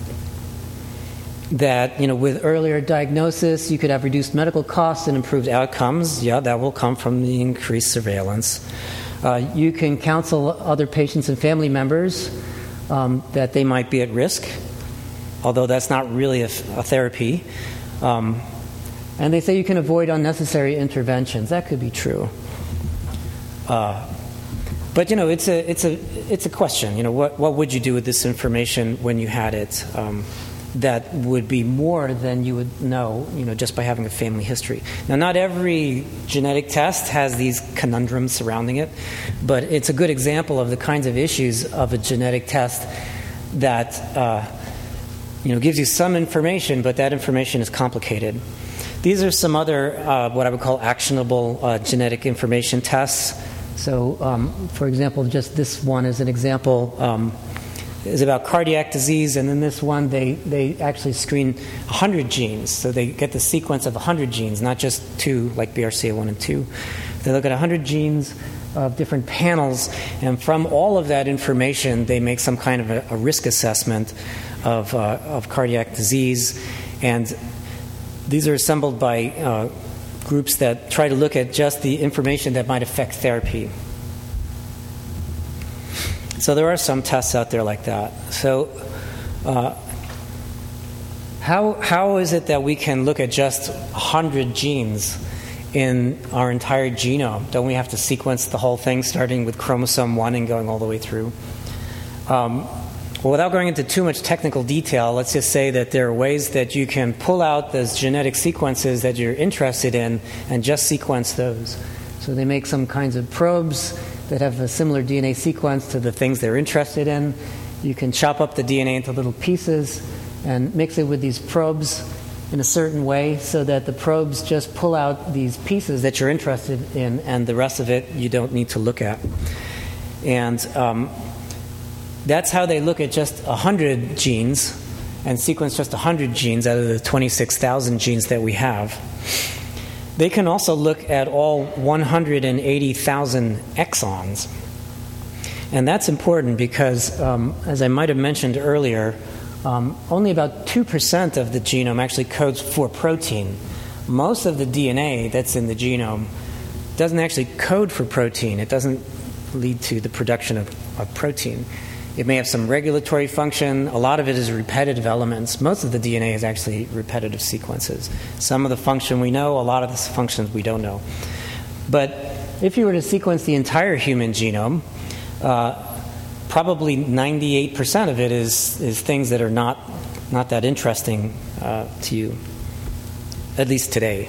[SPEAKER 2] that, you know, with earlier diagnosis, you could have reduced medical costs and improved outcomes. Yeah, that will come from the increased surveillance. Uh, you can counsel other patients and family members um, that they might be at risk, although that's not really a, a therapy. Um, and they say you can avoid unnecessary interventions. That could be true. Uh, but, you know, it's a it's a it's a question. You know, what what would you do with this information when you had it? Um, that would be more than you would know, you know, just by having a family history. Now, not every genetic test has these conundrums surrounding it, but it's a good example of the kinds of issues of a genetic test that, uh, you know, gives you some information, but that information is complicated. These are some other, uh, what I would call actionable uh, genetic information tests. So, um, for example, just this one is an example. Um, is about cardiac disease, and in this one they, they actually screen one hundred genes. So they get the sequence of one hundred genes, not just two, like B R C A one and two. They look at one hundred genes of different panels, and from all of that information they make some kind of a, a risk assessment of, uh, of cardiac disease. And these are assembled by uh, groups that try to look at just the information that might affect therapy. So there are some tests out there like that. So uh, how how is it that we can look at just one hundred genes in our entire genome? Don't we have to sequence the whole thing, starting with chromosome one and going all the way through? Um, well, without going into too much technical detail, let's just say that there are ways that you can pull out those genetic sequences that you're interested in and just sequence those. So they make some kinds of probes that have a similar D N A sequence to the things they're interested in. You can chop up the D N A into little pieces and mix it with these probes in a certain way so that the probes just pull out these pieces that you're interested in, and the rest of it you don't need to look at. And um, that's how they look at just one hundred genes and sequence just one hundred genes out of the twenty-six thousand genes that we have. They can also look at all one hundred eighty thousand exons. And that's important because, um, as I might have mentioned earlier, um, only about two percent of the genome actually codes for protein. Most of the D N A that's in the genome doesn't actually code for protein. It doesn't lead to the production of, of protein. It may have some regulatory function. A lot of it is repetitive elements. Most of the D N A is actually repetitive sequences. Some of the function we know, a lot of the functions we don't know. But if you were to sequence the entire human genome, uh, probably ninety-eight percent of it is, is things that are not, not that interesting uh, to you, at least today.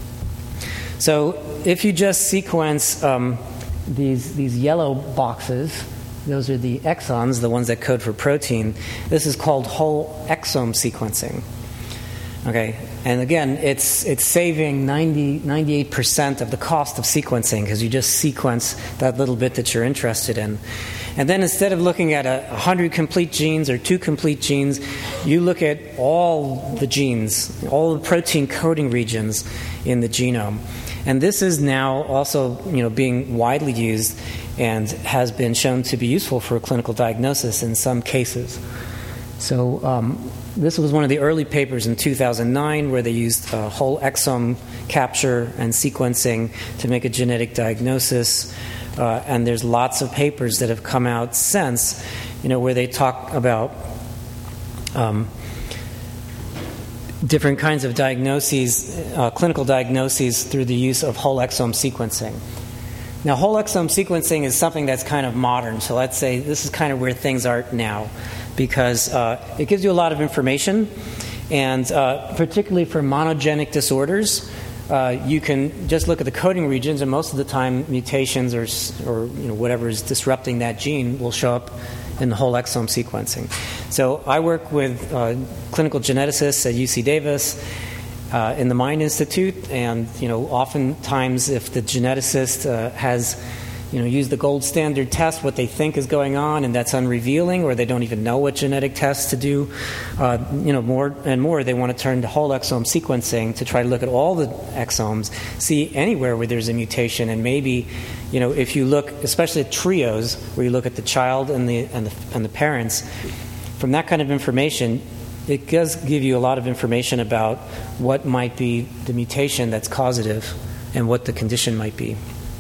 [SPEAKER 2] So if you just sequence um, these, these yellow boxes, those are the exons, the ones that code for protein. This is called whole exome sequencing. Okay, and again, it's it's saving ninety, ninety-eight percent of the cost of sequencing because you just sequence that little bit that you're interested in. And then instead of looking at a hundred complete genes or two complete genes, you look at all the genes, all the protein coding regions in the genome. And this is now also, you know, being widely used and has been shown to be useful for clinical diagnosis in some cases. So um, this was one of the early papers in two thousand nine where they used uh, whole exome capture and sequencing to make a genetic diagnosis. Uh, and there's lots of papers that have come out since, you know, where they talk about um, different kinds of diagnoses, uh, clinical diagnoses through the use of whole exome sequencing. Now, whole exome sequencing is something that's kind of modern. So let's say this is kind of where things are now, because uh, it gives you a lot of information, and uh, particularly for monogenic disorders, uh, you can just look at the coding regions, and most of the time mutations or, or you know, whatever is disrupting that gene will show up in the whole exome sequencing. So I work with uh, clinical geneticists at U C Davis, Uh, in the Mind Institute, and you know, oftentimes if the geneticist uh, has, you know, used the gold standard test, what they think is going on, and that's unrevealing, or they don't even know what genetic tests to do, uh, you know, more and more they want to turn to whole exome sequencing to try to look at all the exomes, see anywhere where there's a mutation, and maybe, you know, if you look, especially at trios, where you look at the child and the and the, and the parents, from that kind of information, it does give you a lot of information about what might be the mutation that's causative and what the condition might be.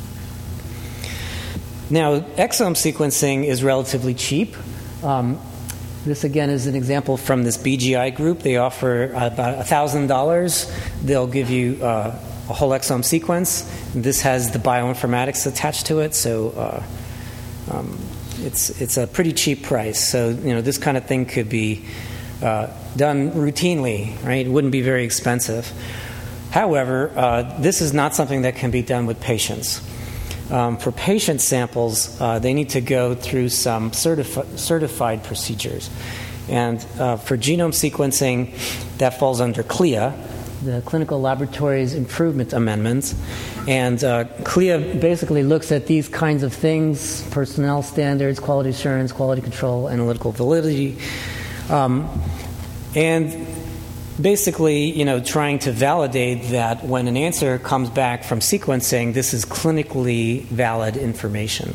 [SPEAKER 2] Now, exome sequencing is relatively cheap. Um, this, again, is an example from this B G I group. They offer about one thousand dollars. They'll give you uh, a whole exome sequence. This has the bioinformatics attached to it, so uh, um, it's, it's a pretty cheap price. So, you know, this kind of thing could be Uh, done routinely, right? It wouldn't be very expensive. However, uh, this is not something that can be done with patients. Um, for patient samples, uh, they need to go through some certifi- certified procedures. And uh, for genome sequencing, that falls under CLIA, the Clinical Laboratories Improvement Amendments. And uh, CLIA basically looks at these kinds of things: personnel standards, quality assurance, quality control, analytical validity. Um, and basically, you know, trying to validate that when an answer comes back from sequencing, this is clinically valid information.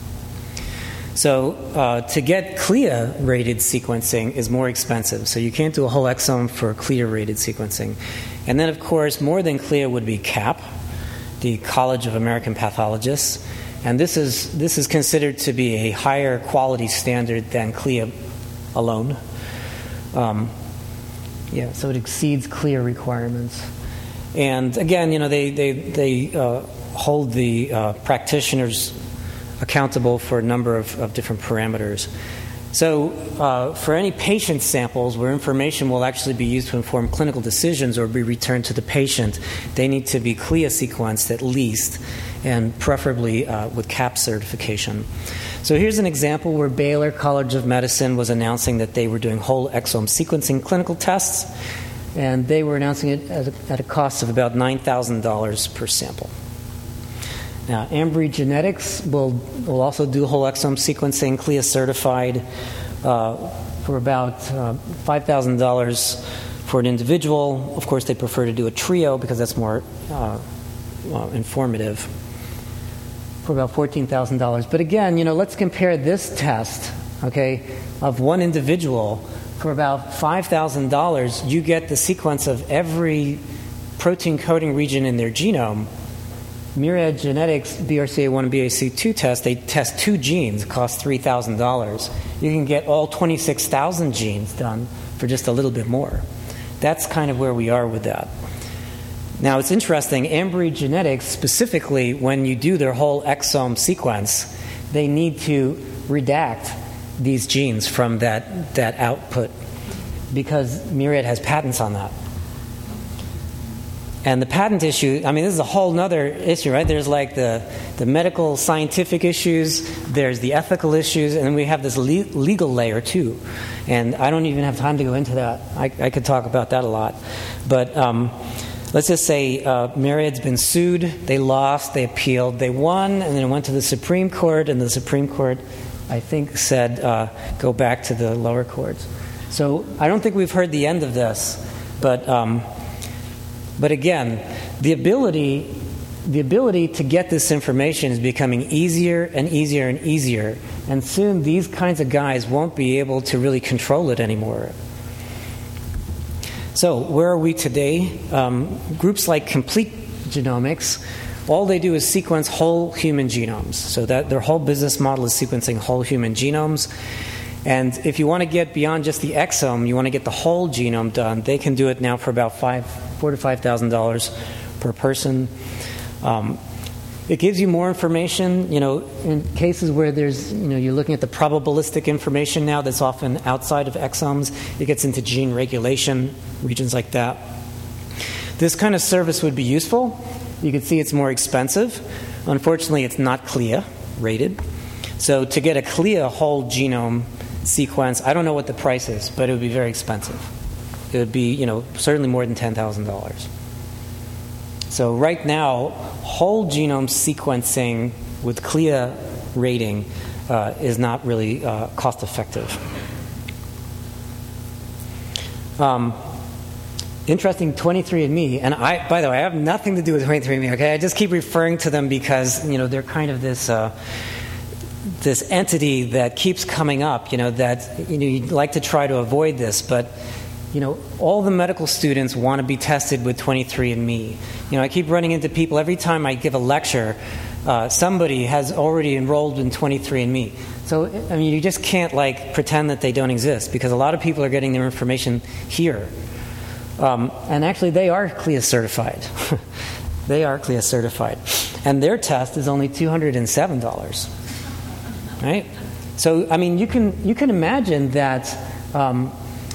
[SPEAKER 2] So uh, to get CLIA-rated sequencing is more expensive. So you can't do a whole exome for CLIA-rated sequencing. And then, of course, more than CLIA would be C A P, the College of American Pathologists. And this is this is considered to be a higher quality standard than CLIA alone. Um, yeah, so it exceeds CLIA requirements. And again, you know, they they they uh, hold the uh, practitioners accountable for a number of, of different parameters. So uh, for any patient samples where information will actually be used to inform clinical decisions or be returned to the patient, they need to be CLIA sequenced at least, and preferably uh, with C A P certification. So here's an example where Baylor College of Medicine was announcing that they were doing whole exome sequencing clinical tests, and they were announcing it at a, at a cost of about nine thousand dollars per sample. Now, Ambry Genetics will, will also do whole exome sequencing, CLIA certified, uh, for about uh, five thousand dollars for an individual. Of course, they prefer to do a trio because that's more uh, well, informative, for about fourteen thousand dollars. But again, you know, let's compare this test, okay, of one individual. For about five thousand dollars, you get the sequence of every protein coding region in their genome. Myriad Genetics B R C A one and B R C A two test, they test two genes, it costs three thousand dollars. You can get all twenty-six thousand genes done for just a little bit more. That's kind of where we are with that. Now, it's interesting, Ambry Genetics, specifically, when you do their whole exome sequence, they need to redact these genes from that, that output because Myriad has patents on that. And the patent issue, I mean, this is a whole other issue, right? There's like the, the medical scientific issues, there's the ethical issues, and then we have this le- legal layer too. And I don't even have time to go into that. I, I could talk about that a lot. But um, let's just say uh, Myriad's been sued, they lost, they appealed, they won, and then it went to the Supreme Court, and the Supreme Court, I think, said uh, go back to the lower courts. So I don't think we've heard the end of this, but um, but again, the ability the ability to get this information is becoming easier and easier and easier, and soon these kinds of guys won't be able to really control it anymore. So where are we today? Um, groups like Complete Genomics, all they do is sequence whole human genomes. So that their whole business model is sequencing whole human genomes. And if you want to get beyond just the exome, you want to get the whole genome done, they can do it now for about five, four to five thousand dollars per person. Um, It gives you more information, you know, in cases where there's, you know, you're looking at the probabilistic information now that's often outside of exomes. It gets into gene regulation, regions like that. This kind of service would be useful. You can see it's more expensive. Unfortunately, it's not CLIA rated. So to get a CLIA whole genome sequence, I don't know what the price is, but it would be very expensive. It would be, you know, certainly more than ten thousand dollars. So right now, whole genome sequencing with CLIA rating uh, is not really uh, cost effective. Um, interesting, twenty-three and me, and I, by the way, I have nothing to do with twenty-three and me. Okay, I just keep referring to them because, you know, they're kind of this uh, this entity that keeps coming up. You know, that, you know, you'd like to try to avoid this, but, you know, all the medical students want to be tested with twenty-three and me. You know, I keep running into people every time I give a lecture. Uh, somebody has already enrolled in twenty-three and me. So, I mean, you just can't, like, pretend that they don't exist, because a lot of people are getting their information here. Um, and actually, they are CLIA certified. They are CLIA certified. And their test is only two hundred seven dollars. Right? So, I mean, you can you can imagine that um,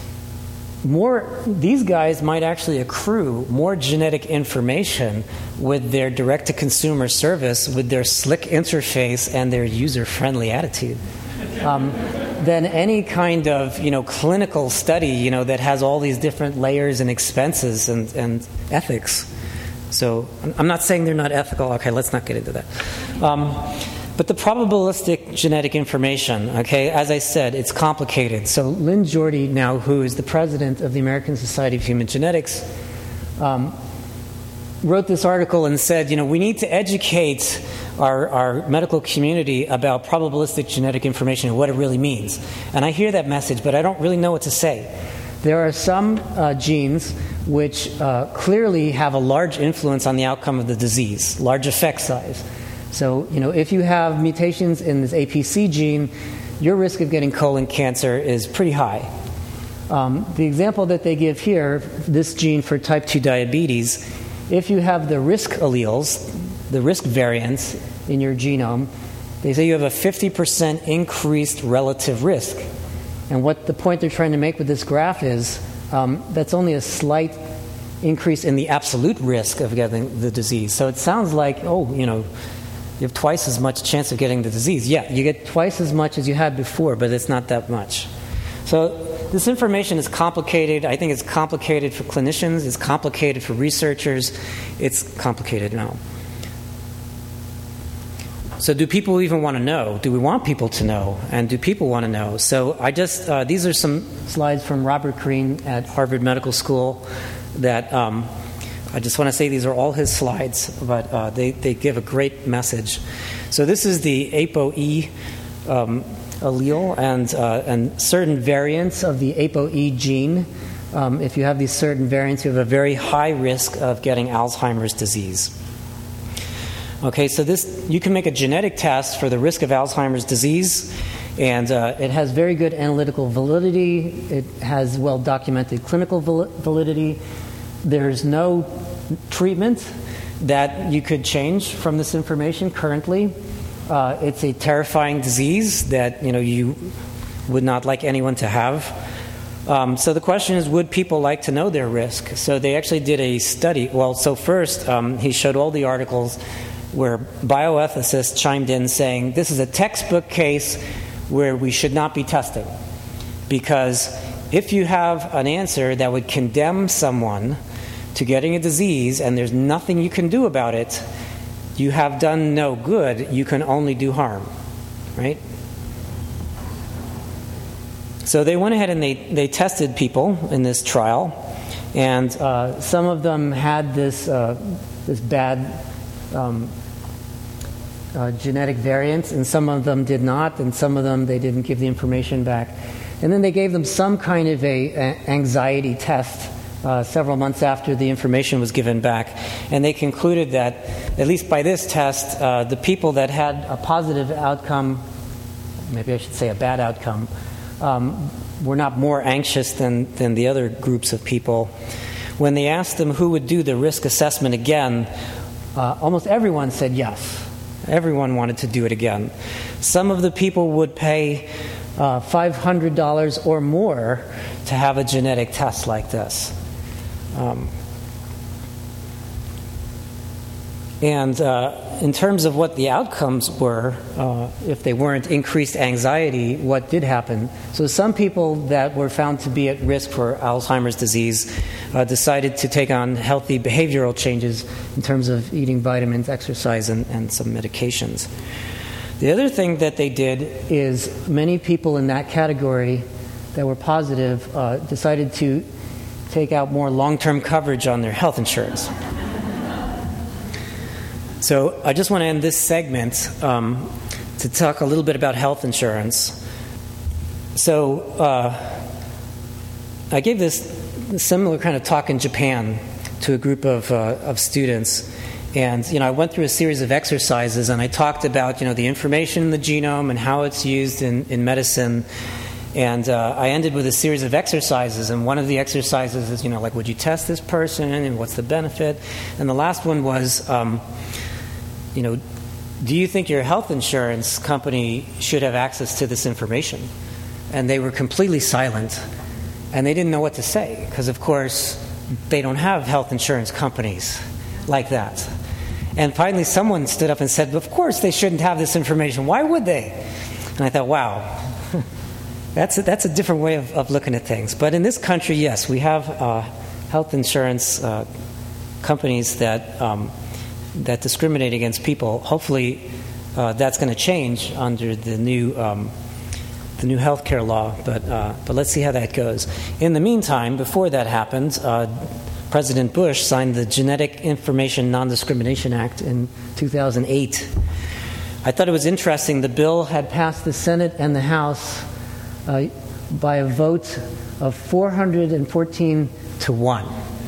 [SPEAKER 2] more these guys might actually accrue more genetic information with their direct-to-consumer service, with their slick interface and their user-friendly attitude, um, than any kind of, you know, clinical study, you know, that has all these different layers and expenses and, and ethics. So I'm not saying they're not ethical. Okay, let's not get into that. Um, But the probabilistic genetic information, okay, as I said, it's complicated. So Lynn Jordy now, who is the president of the American Society of Human Genetics, um, wrote this article and said, you know, we need to educate our, our medical community about probabilistic genetic information and what it really means. And I hear that message, but I don't really know what to say. There are some uh, genes which uh, clearly have a large influence on the outcome of the disease, large effect size. So, you know, if you have mutations in this A P C gene, your risk of getting colon cancer is pretty high. Um, the example that they give here, this gene for type two diabetes, if you have the risk alleles, the risk variants in your genome, they say you have a fifty percent increased relative risk. And what the point they're trying to make with this graph is um, that's only a slight increase in the absolute risk of getting the disease. So it sounds like, oh, you know, you have twice as much chance of getting the disease. Yeah, you get twice as much as you had before, but it's not that much. So this information is complicated. I think it's complicated for clinicians. It's complicated for researchers. It's complicated now. So do people even want to know? Do we want people to know? And do people want to know? So I just, uh, these are some slides from Robert Green at Harvard Medical School that um, I just want to say these are all his slides, but uh, they, they give a great message. So this is the A P O E um, allele and, uh, and certain variants of the A P O E gene. Um, if you have these certain variants, you have a very high risk of getting Alzheimer's disease. Okay, so this you can make a genetic test for the risk of Alzheimer's disease, and uh, it has very good analytical validity. It has well-documented clinical val- validity. There's no treatment that you could change from this information currently. Uh, it's a terrifying disease that, you know, you would not like anyone to have. Um, so the question is, would people like to know their risk? So they actually did a study. Well, so first um, he showed all the articles where bioethicists chimed in saying this is a textbook case where we should not be testing, because if you have an answer that would condemn someone to getting a disease and there's nothing you can do about it, you have done no good. You can only do harm, right? So they went ahead and they, they tested people in this trial, and uh, some of them had this uh, this bad um, uh, genetic variants, and some of them did not, and some of them they didn't give the information back. And then they gave them some kind of a, a anxiety test uh, several months after the information was given back, and they concluded that, at least by this test, uh, the people that had a positive outcome, maybe I should say a bad outcome, um, were not more anxious than, than the other groups of people. When they asked them who would do the risk assessment again, Uh, almost everyone said yes. Everyone wanted to do it again. Some of the people would pay uh, five hundred dollars or more to have a genetic test like this. Um, and uh, in terms of what the outcomes were, uh, if they weren't increased anxiety, what did happen? So some people that were found to be at risk for Alzheimer's disease uh, decided to take on healthy behavioral changes in terms of eating vitamins, exercise, and, and some medications. The other thing that they did is many people in that category that were positive uh, decided to take out more long-term coverage on their health insurance. So I just want to end this segment um, to talk a little bit about health insurance. So uh, I gave this similar kind of talk in Japan to a group of uh, of students, and you know I went through a series of exercises, and I talked about you know the information in the genome and how it's used in, in medicine. And uh, I ended with a series of exercises, and one of the exercises is, you know, like, would you test this person, and what's the benefit? And the last one was, um, you know, do you think your health insurance company should have access to this information? And they were completely silent, and they didn't know what to say, because, of course, they don't have health insurance companies like that. And finally, someone stood up and said, of course they shouldn't have this information. Why would they? And I thought, wow. That's a, that's a different way of, of looking at things. But in this country, yes, we have uh, health insurance uh, companies that um, that discriminate against people. Hopefully, uh, that's going to change under the new um, the new health care law. But uh, but let's see how that goes. In the meantime, before that happened, uh, President Bush signed the Genetic Information Non-Discrimination Act in two thousand eight. I thought it was interesting. The bill had passed the Senate and the House Uh, by a vote of four hundred fourteen to one.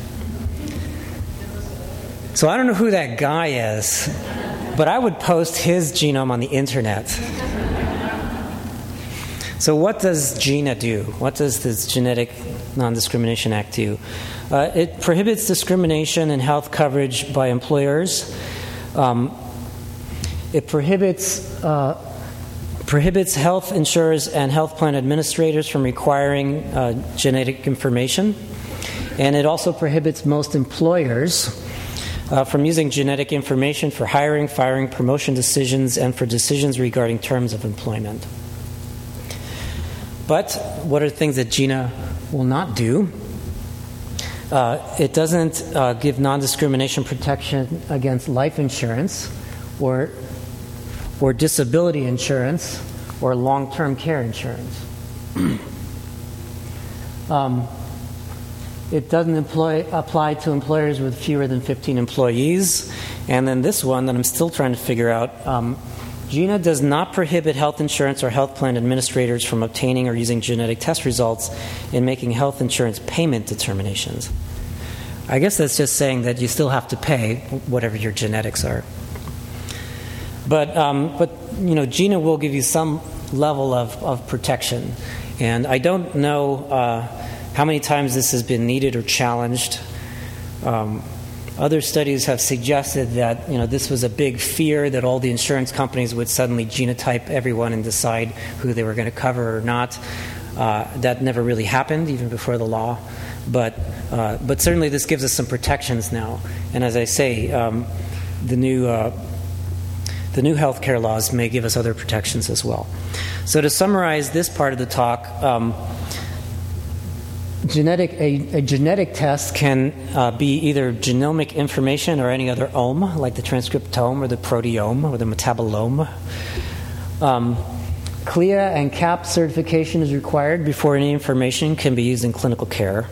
[SPEAKER 2] So I don't know who that guy is, but I would post his genome on the internet. So what does GINA do? What does this Genetic Non-Discrimination Act do? Uh, it prohibits discrimination in health coverage by employers. Um, it prohibits uh, prohibits health insurers and health plan administrators from requiring uh, genetic information. And it also prohibits most employers uh, from using genetic information for hiring, firing, promotion decisions, and for decisions regarding terms of employment. But what are things that GINA will not do? Uh, it doesn't uh, give non-discrimination protection against life insurance or or disability insurance, or long-term care insurance. um, it doesn't employ, apply to employers with fewer than fifteen employees. And then this one that I'm still trying to figure out, um, GINA does not prohibit health insurance or health plan administrators from obtaining or using genetic test results in making health insurance payment determinations. I guess that's just saying that you still have to pay whatever your genetics are. But, um, but you know, GINA will give you some level of, of protection. And I don't know uh, how many times this has been needed or challenged. Um, other studies have suggested that, you know, this was a big fear that all the insurance companies would suddenly genotype everyone and decide who they were going to cover or not. Uh, that never really happened, even before the law. But, uh, but certainly this gives us some protections now. And as I say, um, the new... Uh, The new health care laws may give us other protections as well. So to summarize this part of the talk, um, genetic a, a genetic test can uh, be either genomic information or any other ome, like the transcriptome or the proteome or the metabolome. Um, CLIA and C A P certification is required before any information can be used in clinical care.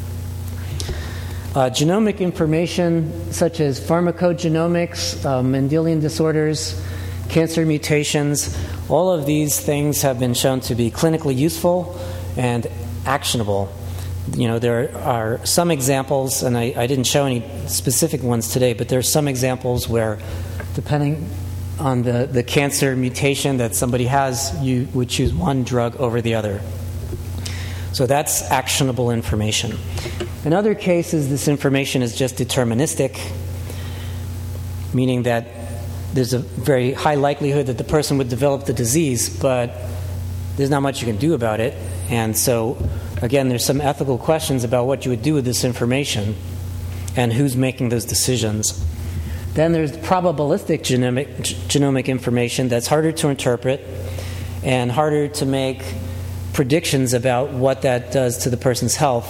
[SPEAKER 2] Uh, genomic information such as pharmacogenomics, uh, Mendelian disorders, cancer mutations, all of these things have been shown to be clinically useful and actionable. You know, there are some examples, and I, I didn't show any specific ones today, but there are some examples where, depending on the, the cancer mutation that somebody has, you would choose one drug over the other. So that's actionable information. In other cases, this information is just deterministic. meaning that there's a very high likelihood that the person would develop the disease, but there's not much you can do about it. And so, again, there's some ethical questions about what you would do with this information and who's making those decisions. Then there's probabilistic genomic, genomic information that's harder to interpret and harder to make predictions about what that does to the person's health.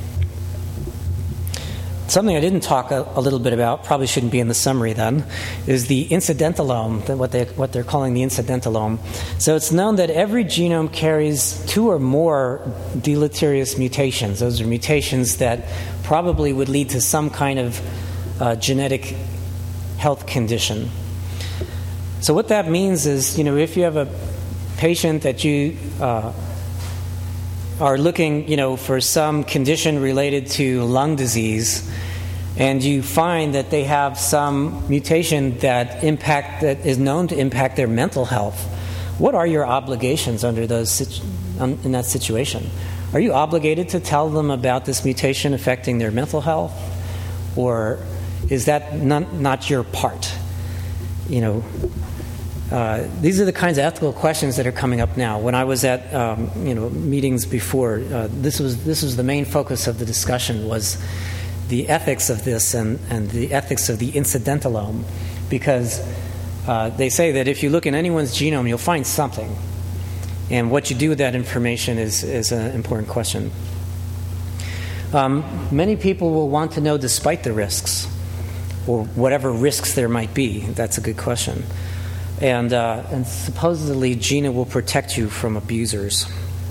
[SPEAKER 2] Something I didn't talk a, a little bit about, probably shouldn't be in the summary then, is the incidentalome, what, they, what they're calling the incidentalome. So it's known that every genome carries two or more deleterious mutations. Those are mutations that probably would lead to some kind of uh, genetic health condition. So what that means is, you know, if you have a patient that you uh, are looking, you know, for some condition related to lung disease, and you find that they have some mutation that impact that is known to impact their mental health, what are your obligations under those in that situation? Are you obligated to tell them about this mutation affecting their mental health, or is that not, not your part? You know, uh, these are the kinds of ethical questions that are coming up now. When I was at um, you know meetings before, uh, this was this was the main focus of the discussion, was the ethics of this and, and the ethics of the incidentalome, because uh, they say that if you look in anyone's genome, you'll find something, and what you do with that information is is an important question. Um, many people will want to know, despite the risks, or whatever risks there might be. That's a good question. And, uh, and supposedly GINA will protect you from abusers.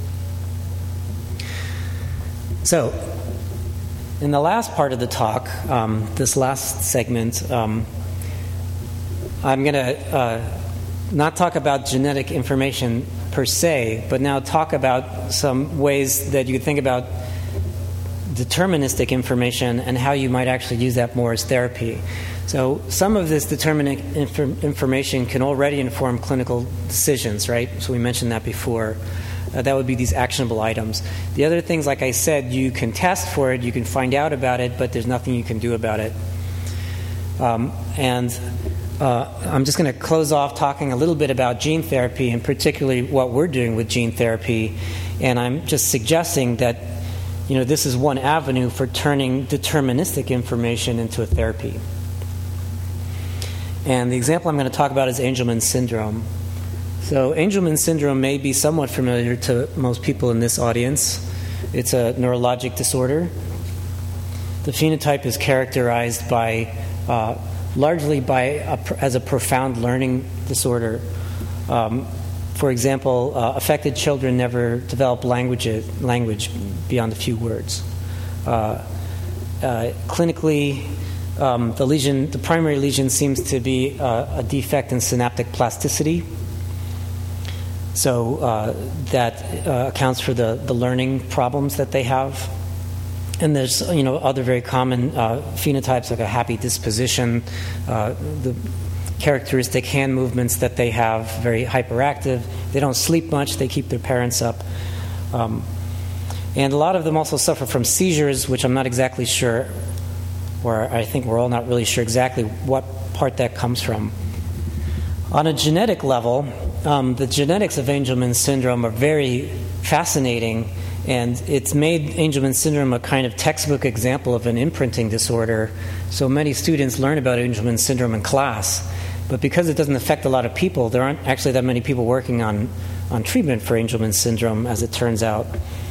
[SPEAKER 2] So, in the last part of the talk, um, this last segment, um, I'm going to uh, not talk about genetic information per se, but now talk about some ways that you could think about deterministic information and how you might actually use that more as therapy. So some of this deterministic inf- information can already inform clinical decisions, right? So we mentioned that before. Uh, that would be these actionable items. The other things, like I said, you can test for it, you can find out about it, but there's nothing you can do about it. Um, and uh, I'm just going to close off talking a little bit about gene therapy, and particularly what we're doing with gene therapy. And I'm just suggesting that, you know, this is one avenue for turning deterministic information into a therapy. And the example I'm going to talk about is Angelman syndrome. So Angelman syndrome may be somewhat familiar to most people in this audience. It's a neurologic disorder. The phenotype is characterized by, uh, largely by a, as a profound learning disorder. Um, for example, uh, affected children never develop language, language beyond a few words. Uh, uh, clinically, um, the lesion, the primary lesion seems to be uh, a defect in synaptic plasticity. So uh, that uh, accounts for the, the learning problems that they have. And there's, you know, other very common uh, phenotypes like a happy disposition, uh, the characteristic hand movements that they have, very hyperactive. They don't sleep much. They keep their parents up. Um, and a lot of them also suffer from seizures, which I'm not exactly sure, or I think we're all not really sure exactly what part that comes from. On a genetic level, um, the genetics of Angelman syndrome are very fascinating, and it's made Angelman syndrome a kind of textbook example of an imprinting disorder. So many students learn about Angelman syndrome in class, but because it doesn't affect a lot of people, there aren't actually that many people working on, on treatment for Angelman syndrome, as it turns out.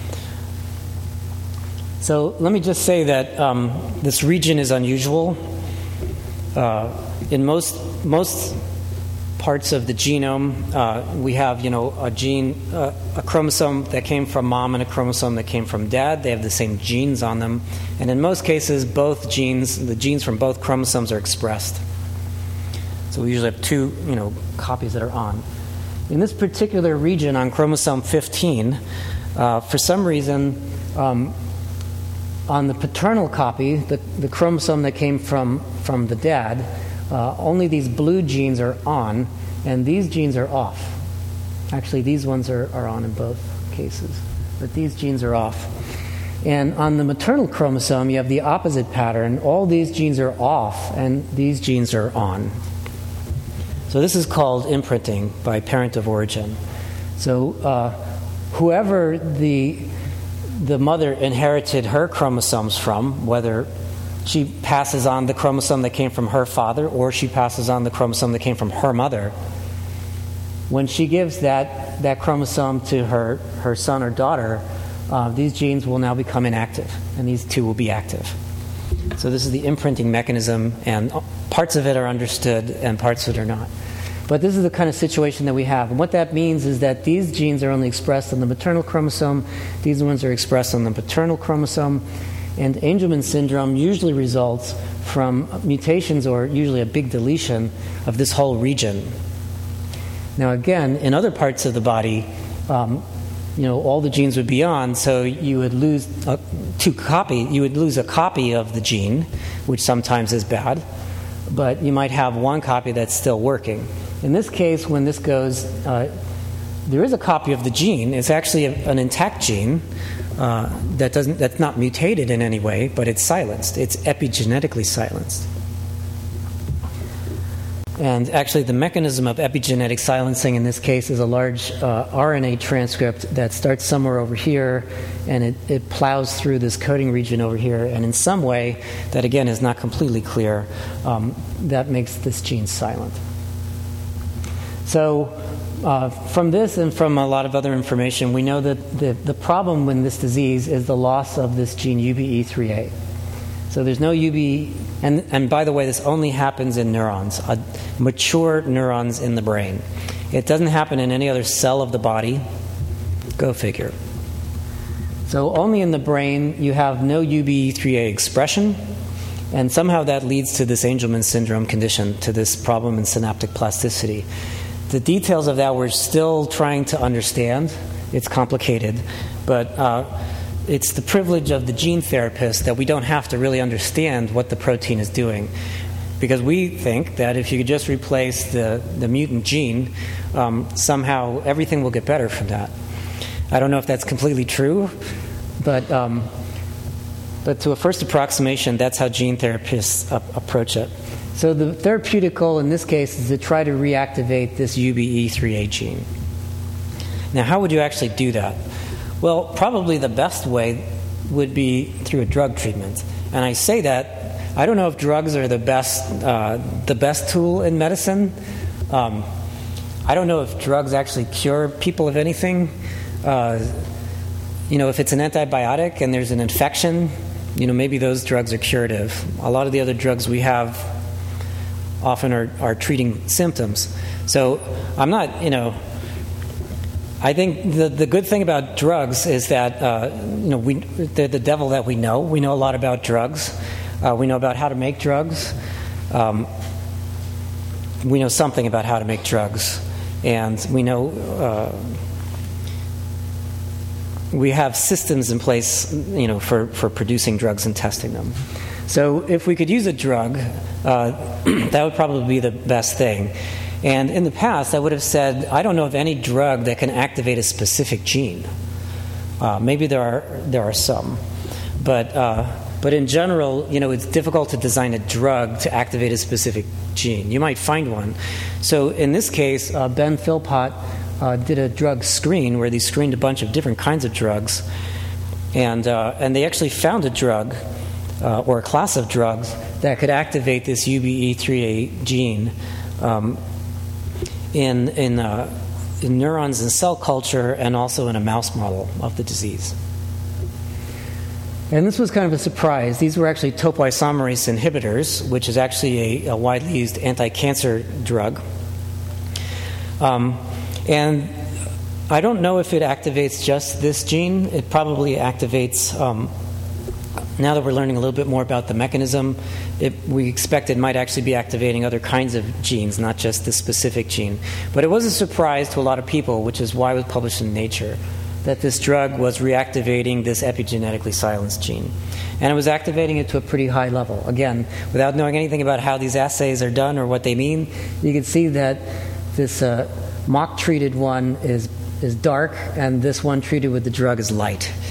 [SPEAKER 2] So let me just say that um, this region is unusual. Uh, in most most parts of the genome, uh, we have, you know, a gene, uh, a chromosome that came from mom and a chromosome that came from dad. They have the same genes on them, and in most cases, both genes, the genes from both chromosomes, are expressed. So we usually have two, you know, copies that are on. In this particular region on chromosome fifteen, uh, for some reason, um, on the paternal copy, the, the chromosome that came from, from the dad, uh, only these blue genes are on, and these genes are off. Actually, these ones are, are on in both cases, but these genes are off. And on the maternal chromosome, you have the opposite pattern. All these genes are off, and these genes are on. So this is called imprinting by parent of origin. So uh, whoever the the mother inherited her chromosomes from, whether she passes on the chromosome that came from her father or she passes on the chromosome that came from her mother, when she gives that, that chromosome to her, her son or daughter, uh, these genes will now become inactive, and these two will be active. So this is the imprinting mechanism, and parts of it are understood and parts of it are not. But this is the kind of situation that we have. And what that means is that these genes are only expressed on the maternal chromosome, these ones are expressed on the paternal chromosome, and Angelman syndrome usually results from mutations or usually a big deletion of this whole region. Now again, in other parts of the body, um, you know, all the genes would be on, so you would lose a, two copy. You would lose a copy of the gene, which sometimes is bad, but you might have one copy that's still working. In this case, when this goes, uh, there is a copy of the gene. It's actually a, an intact gene uh, that doesn't that's not mutated in any way, but it's silenced. It's epigenetically silenced. And actually, the mechanism of epigenetic silencing in this case is a large uh, R N A transcript that starts somewhere over here, and it, it plows through this coding region over here, and in some way, that again is not completely clear, um, that makes this gene silent. So uh, from this and from a lot of other information, we know that the, the problem in this disease is the loss of this gene U B E three A. So there's no U B E, and, and by the way, this only happens in neurons, uh, mature neurons in the brain. It doesn't happen in any other cell of the body. Go figure. So only in the brain you have no U B E three A expression, and somehow that leads to this Angelman syndrome condition, to this problem in synaptic plasticity. The details of that we're still trying to understand. It's complicated, but uh, it's the privilege of the gene therapist that we don't have to really understand what the protein is doing, because we think that if you could just replace the, the mutant gene, um, somehow everything will get better from that. I don't know if that's completely true, but um, but to a first approximation, that's how gene therapists uh, approach it. So the therapeutic goal in this case is to try to reactivate this U B E three A gene. Now, how would you actually do that? Well, probably the best way would be through a drug treatment. And I say that, I don't know if drugs are the best uh, the best tool in medicine. Um, I don't know if drugs actually cure people of anything. Uh, you know, if it's an antibiotic and there's an infection, you know, maybe those drugs are curative. A lot of the other drugs we have often are, are treating symptoms. So I'm not, you know, I think the the good thing about drugs is that, uh, you know, we they're the devil that we know. We know a lot about drugs. Uh, we know about how to make drugs. Um, we know something about how to make drugs. And we know uh, we have systems in place, you know, for, for producing drugs and testing them. So if we could use a drug, uh, that would probably be the best thing. And in the past, I would have said, I don't know of any drug that can activate a specific gene. Uh, maybe there are there are some, but uh, but in general, you know, it's difficult to design a drug to activate a specific gene. You might find one. So in this case, uh, Ben Philpott uh, did a drug screen where they screened a bunch of different kinds of drugs, and uh, and they actually found a drug. Uh, or a class of drugs that could activate this U B E three A gene um, in in, uh, in neurons in cell culture and also in a mouse model of the disease. And this was kind of a surprise. These were actually topoisomerase inhibitors, which is actually a, a widely used anti-cancer drug. Um, and I don't know if it activates just this gene. It probably activates... Um, Now that we're learning a little bit more about the mechanism, it, we expect it might actually be activating other kinds of genes, not just this specific gene. But it was a surprise to a lot of people, which is why it was published in Nature, that this drug was reactivating this epigenetically silenced gene. And it was activating it to a pretty high level. Again, without knowing anything about how these assays are done or what they mean, you can see that this uh, mock-treated one is, is dark, and this one treated with the drug is light.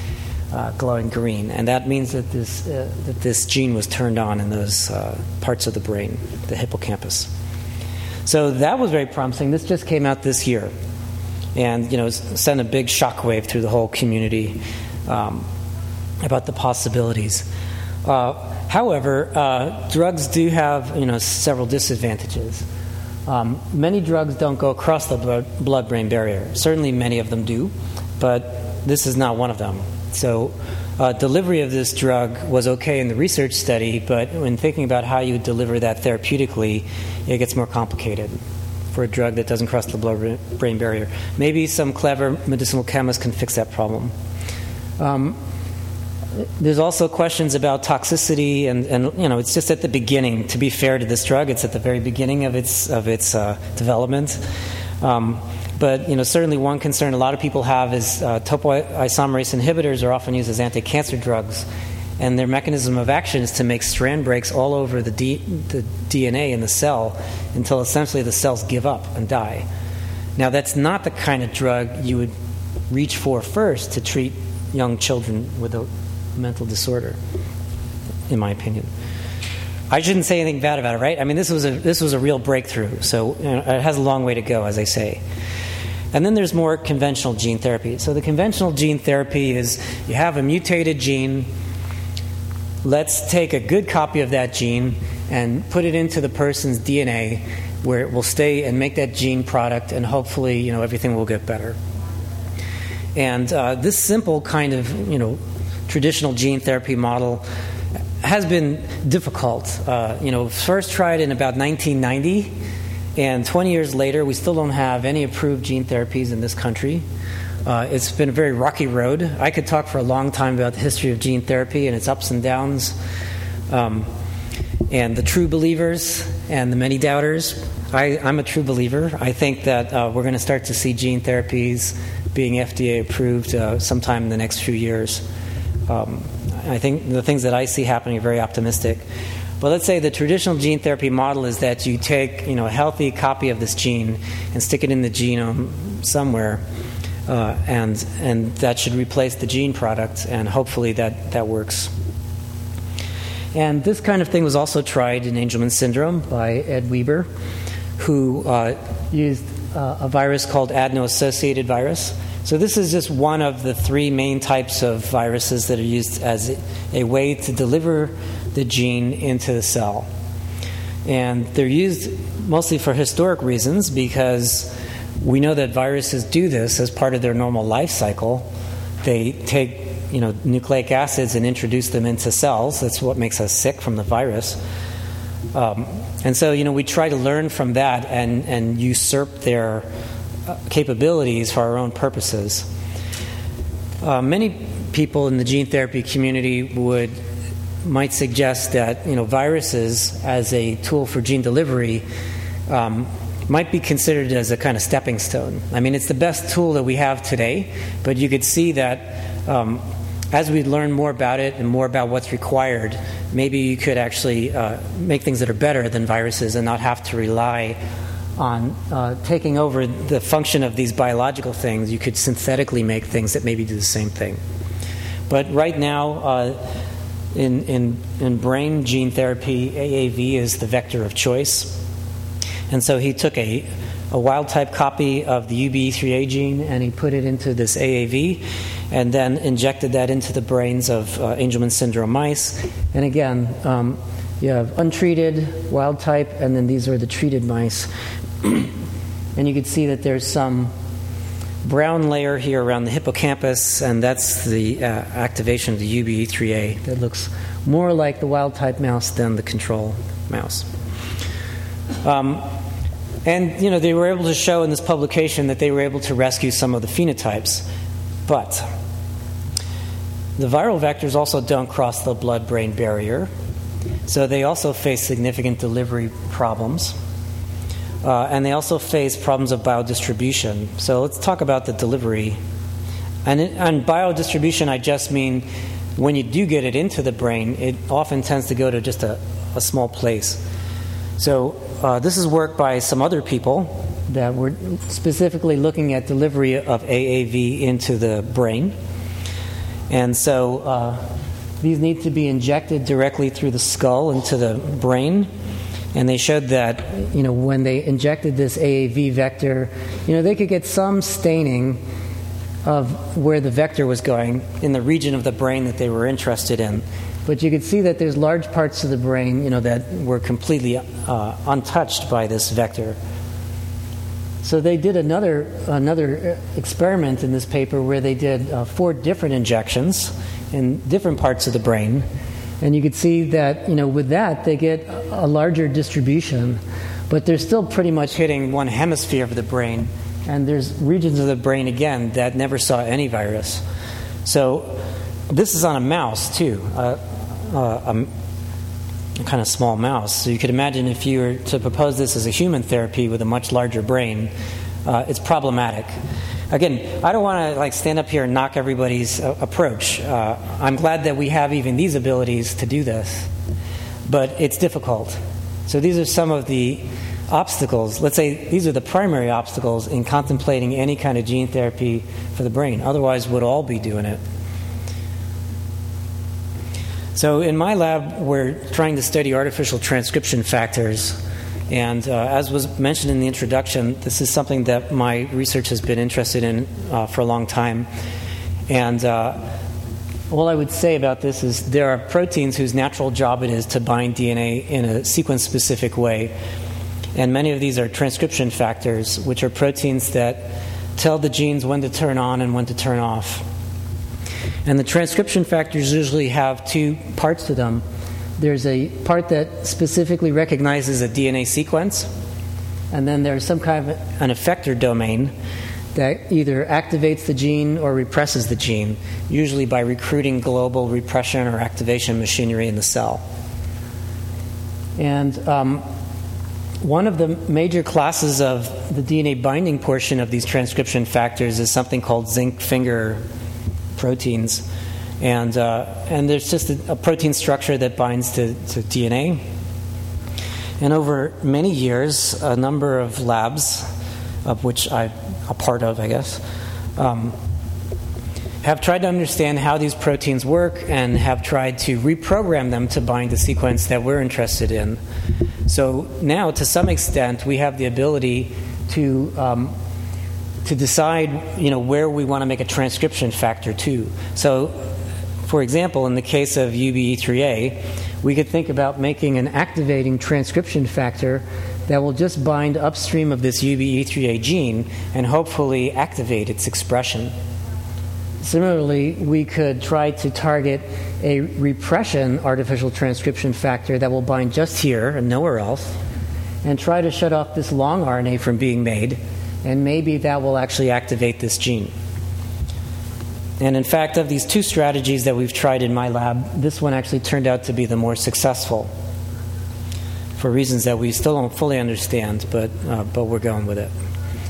[SPEAKER 2] uh, glowing green, and that means that this uh, that this gene was turned on in those uh, parts of the brain, the hippocampus. So that was very promising. This just came out this year, and you know, sent a big shockwave through the whole community um, about the possibilities. Uh, however, uh, drugs do have you know several disadvantages. Um, many drugs don't go across the blood-brain barrier. Certainly, many of them do, but this is not one of them. So, uh, delivery of this drug was okay in the research study, but when thinking about how you deliver that therapeutically, it gets more complicated for a drug that doesn't cross the blood-brain barrier. Maybe some clever medicinal chemist can fix that problem. Um, There's also questions about toxicity, and, and you know, it's just at the beginning. To be fair to this drug, it's at the very beginning of its of its uh, development. Um, but you know, certainly one concern a lot of people have is uh, topoisomerase inhibitors are often used as anti-cancer drugs, and their mechanism of action is to make strand breaks all over the, D, the D N A in the cell until essentially the cells give up and die. Now, that's not the kind of drug you would reach for first to treat young children with a mental disorder, in my opinion. I shouldn't say anything bad about it, right? I mean, this was a this was a real breakthrough, so you know, it has a long way to go, as I say. And then there's more conventional gene therapy. So the conventional gene therapy is you have a mutated gene. Let's take a good copy of that gene and put it into the person's D N A, where it will stay and make that gene product, and hopefully, you know, everything will get better. And uh, this simple kind of, you know, traditional gene therapy model has been difficult. Uh, you know, first tried in about nineteen ninety, and twenty years later, we still don't have any approved gene therapies in this country. Uh, it's been a very rocky road. I could talk for a long time about the history of gene therapy and its ups and downs, um, and the true believers and the many doubters. I, I'm a true believer. I think that uh, we're going to start to see gene therapies being F D A approved uh, sometime in the next few years. Um, I think the things that I see happening are very optimistic. But let's say the traditional gene therapy model is that you take, you know, a healthy copy of this gene and stick it in the genome somewhere, uh, and and that should replace the gene product, and hopefully that, that works. And this kind of thing was also tried in Angelman syndrome by Ed Weber, who uh, used uh, a virus called adeno-associated virus. So this is just one of the three main types of viruses that are used as a way to deliver the gene into the cell. And they're used mostly for historic reasons, because we know that viruses do this as part of their normal life cycle. They take, you know, nucleic acids and introduce them into cells. That's what makes us sick from the virus. Um, and so, you know, we try to learn from that and, and usurp their capabilities for our own purposes. Uh, many people in the gene therapy community would might suggest that, you know, viruses as a tool for gene delivery um, might be considered as a kind of stepping stone. I mean, it's the best tool that we have today, but you could see that um, as we learn more about it and more about what's required, maybe you could actually uh, make things that are better than viruses and not have to rely on uh, taking over the function of these biological things. You could synthetically make things that maybe do the same thing. But right now, uh, in, in, in brain gene therapy, A A V is the vector of choice. And so he took a, a wild-type copy of the U B E three A gene, and he put it into this A A V, and then injected that into the brains of uh, Angelman syndrome mice. And again, um, you have untreated, wild-type, and then these are the treated mice. And you can see that there's some brown layer here around the hippocampus, and that's the uh, activation of the U B E three A that looks more like the wild-type mouse than the control mouse. Um, and, you know, they were able to show in this publication that they were able to rescue some of the phenotypes. But the viral vectors also don't cross the blood-brain barrier, so they also face significant delivery problems. Uh, and they also face problems of biodistribution. So let's talk about the delivery. And it, on biodistribution, I just mean when you do get it into the brain, it often tends to go to just a, a small place. So uh, this is work by some other people that were specifically looking at delivery of A A V into the brain. And so uh, these need to be injected directly through the skull into the brain. And they showed that, you know, when they injected this A A V vector, you know, they could get some staining of where the vector was going in the region of the brain that they were interested in. But you could see that there's large parts of the brain, you know, that were completely uh, untouched by this vector. So they did another another experiment in this paper where they did uh, four different injections in different parts of the brain. And you could see that, you know, with that, they get a larger distribution, but they're still pretty much hitting one hemisphere of the brain. And there's regions of the brain, again, that never saw any virus. So this is on a mouse, too, uh, uh, a kind of small mouse. So you could imagine if you were to propose this as a human therapy with a much larger brain, uh, it's problematic. Again, I don't want to like stand up here and knock everybody's uh, approach. Uh, I'm glad that we have even these abilities to do this, but it's difficult. So these are some of the obstacles. Let's say these are the primary obstacles in contemplating any kind of gene therapy for the brain. Otherwise, we'd all be doing it. So in my lab, we're trying to study artificial transcription factors. And uh, as was mentioned in the introduction, this is something that my research has been interested in uh, for a long time. And uh, all I would say about this is there are proteins whose natural job it is to bind D N A in a sequence-specific way. And many of these are transcription factors, which are proteins that tell the genes when to turn on and when to turn off. And the transcription factors usually have two parts to them. There's a part that specifically recognizes a D N A sequence, and then there's some kind of an effector domain that either activates the gene or represses the gene, usually by recruiting global repression or activation machinery in the cell. And um, one of the major classes of the D N A binding portion of these transcription factors is something called zinc finger proteins. And uh, and there's just a, a protein structure that binds to, to D N A. And over many years, a number of labs, of which I'm a part of, I guess, um, have tried to understand how these proteins work and have tried to reprogram them to bind the sequence that we're interested in. So now, to some extent, we have the ability to um, to decide, you know, where we want to make a transcription factor to. So, for example, in the case of U B E three A, we could think about making an activating transcription factor that will just bind upstream of this U B E three A gene and hopefully activate its expression. Similarly, we could try to target a repression artificial transcription factor that will bind just here and nowhere else, and try to shut off this long R N A from being made, and maybe that will actually activate this gene. And in fact, of these two strategies that we've tried in my lab, this one actually turned out to be the more successful, for reasons that we still don't fully understand, but uh, but we're going with it.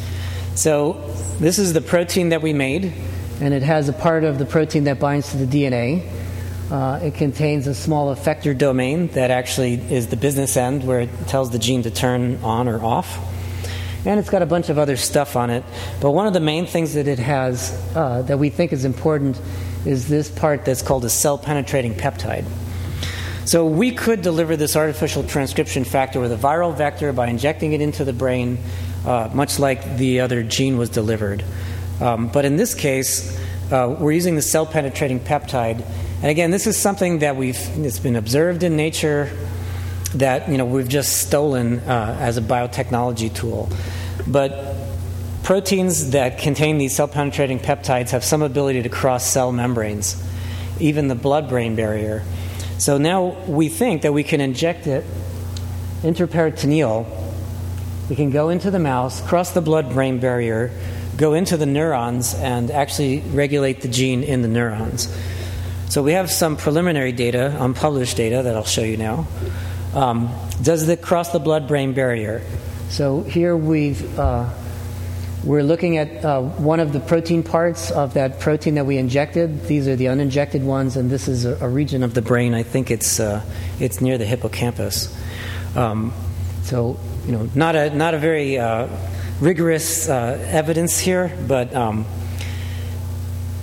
[SPEAKER 2] So this is the protein that we made, and it has a part of the protein that binds to the D N A. Uh, it contains a small effector domain that actually is the business end, where it tells the gene to turn on or off. And it's got a bunch of other stuff on it. But one of the main things that it has uh, that we think is important is this part that's called a cell-penetrating peptide. So we could deliver this artificial transcription factor with a viral vector by injecting it into the brain, uh, much like the other gene was delivered. Um, but in this case, uh, we're using the cell-penetrating peptide. And again, this is something that we've it's been observed in nature, that you know we've just stolen uh, as a biotechnology tool. But proteins that contain these cell-penetrating peptides have some ability to cross cell membranes, even the blood-brain barrier. So now we think that we can inject it intraperitoneal. We can go into the mouse, cross the blood-brain barrier, go into the neurons, and actually regulate the gene in the neurons. So we have some preliminary data, unpublished data, that I'll show you now. Um, does it cross the blood-brain barrier? So here we've uh, we're looking at uh, one of the protein parts of that protein that we injected. These are the uninjected ones, and this is a, a region of the brain. I think it's uh, it's near the hippocampus. Um, so you know, not a not a very uh, rigorous uh, evidence here, but um,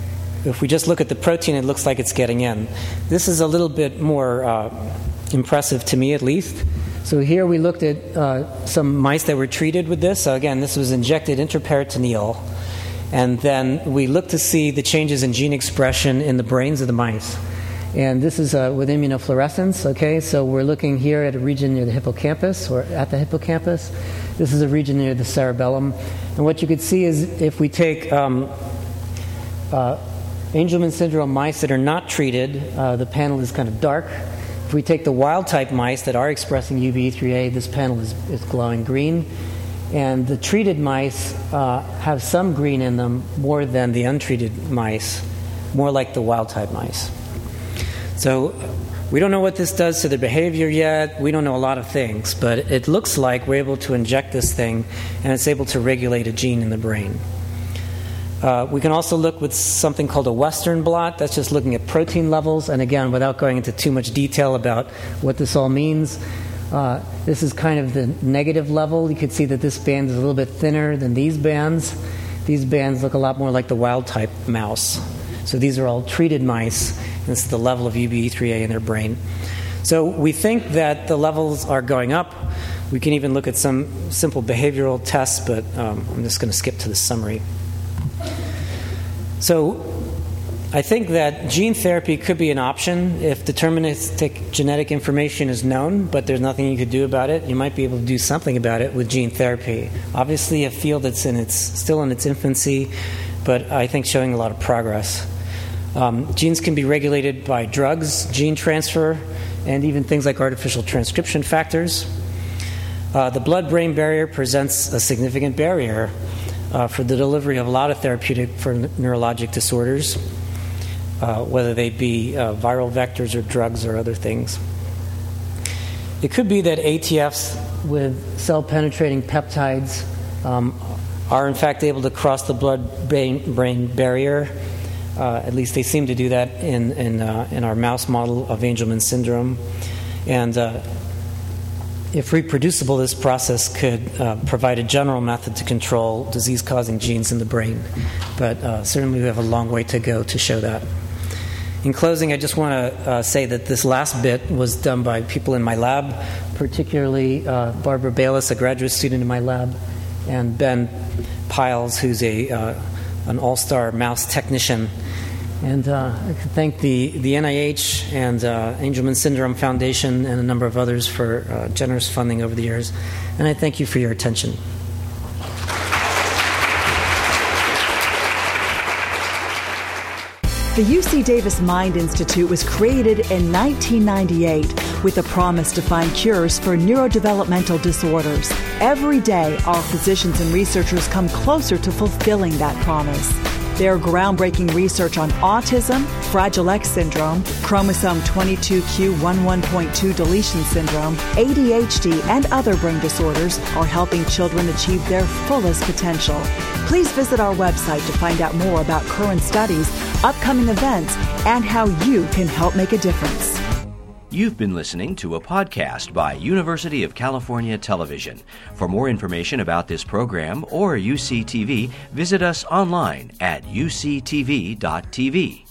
[SPEAKER 2] if we just look at the protein, it looks like it's getting in. This is a little bit more uh, impressive to me, at least. So here we looked at uh, some mice that were treated with this. So again, this was injected intraperitoneal. And then we looked to see the changes in gene expression in the brains of the mice. And this is uh, with immunofluorescence, okay? So we're looking here at a region near the hippocampus, or at the hippocampus. This is a region near the cerebellum. And what you could see is if we take um, uh, Angelman syndrome mice that are not treated, uh, the panel is kind of dark. If we take the wild-type mice that are expressing U B E three A, this panel is, is glowing green. And the treated mice uh, have some green in them more than the untreated mice, more like the wild-type mice. So we don't know what this does to their behavior yet. We don't know a lot of things, but it looks like we're able to inject this thing, and it's able to regulate a gene in the brain. Uh, we can also look with something called a Western blot. That's just looking at protein levels, and again, without going into too much detail about what this all means, uh, this is kind of the negative level. You can see that this band is a little bit thinner than these bands. These bands look a lot more like the wild-type mouse. So these are all treated mice. This is the level of U B E three A in their brain. So we think that the levels are going up. We can even look at some simple behavioral tests, but um, I'm just going to skip to the summary. So I think that gene therapy could be an option if deterministic genetic information is known, but there's nothing you could do about it. You might be able to do something about it with gene therapy. Obviously a field that's in its still in its infancy, but I think showing a lot of progress. Um, genes can be regulated by drugs, gene transfer, and even things like artificial transcription factors. Uh, the blood-brain barrier presents a significant barrier uh, for the delivery of a lot of therapeutic for n- neurologic disorders, uh, whether they be uh, viral vectors or drugs or other things. It could be that A T Fs with cell-penetrating peptides um, are in fact able to cross the blood-brain barrier. Uh, at least they seem to do that in in, uh, in our mouse model of Angelman syndrome. And uh, if reproducible, this process could uh, provide a general method to control disease-causing genes in the brain. But uh, certainly we have a long way to go to show that. In closing, I just want to uh, say that this last bit was done by people in my lab, particularly uh, Barbara Bayless, a graduate student in my lab, and Ben Piles, who's a uh, an all-star mouse technician. And uh, I can thank the, the N I H and uh, Angelman Syndrome Foundation and a number of others for uh, generous funding over the years. And I thank you for your attention.
[SPEAKER 3] The U C Davis Mind Institute was created in nineteen ninety-eight with a promise to find cures for neurodevelopmental disorders. Every day, our physicians and researchers come closer to fulfilling that promise. Their groundbreaking research on autism, Fragile X syndrome, chromosome twenty-two Q eleven point two deletion syndrome, A D H D, and other brain disorders are helping children achieve their fullest potential. Please visit our website to find out more about current studies, upcoming events, and how you can help make a difference.
[SPEAKER 1] You've been listening to a podcast by University of California Television. For more information about this program or U C T V, visit us online at U C T V dot T V.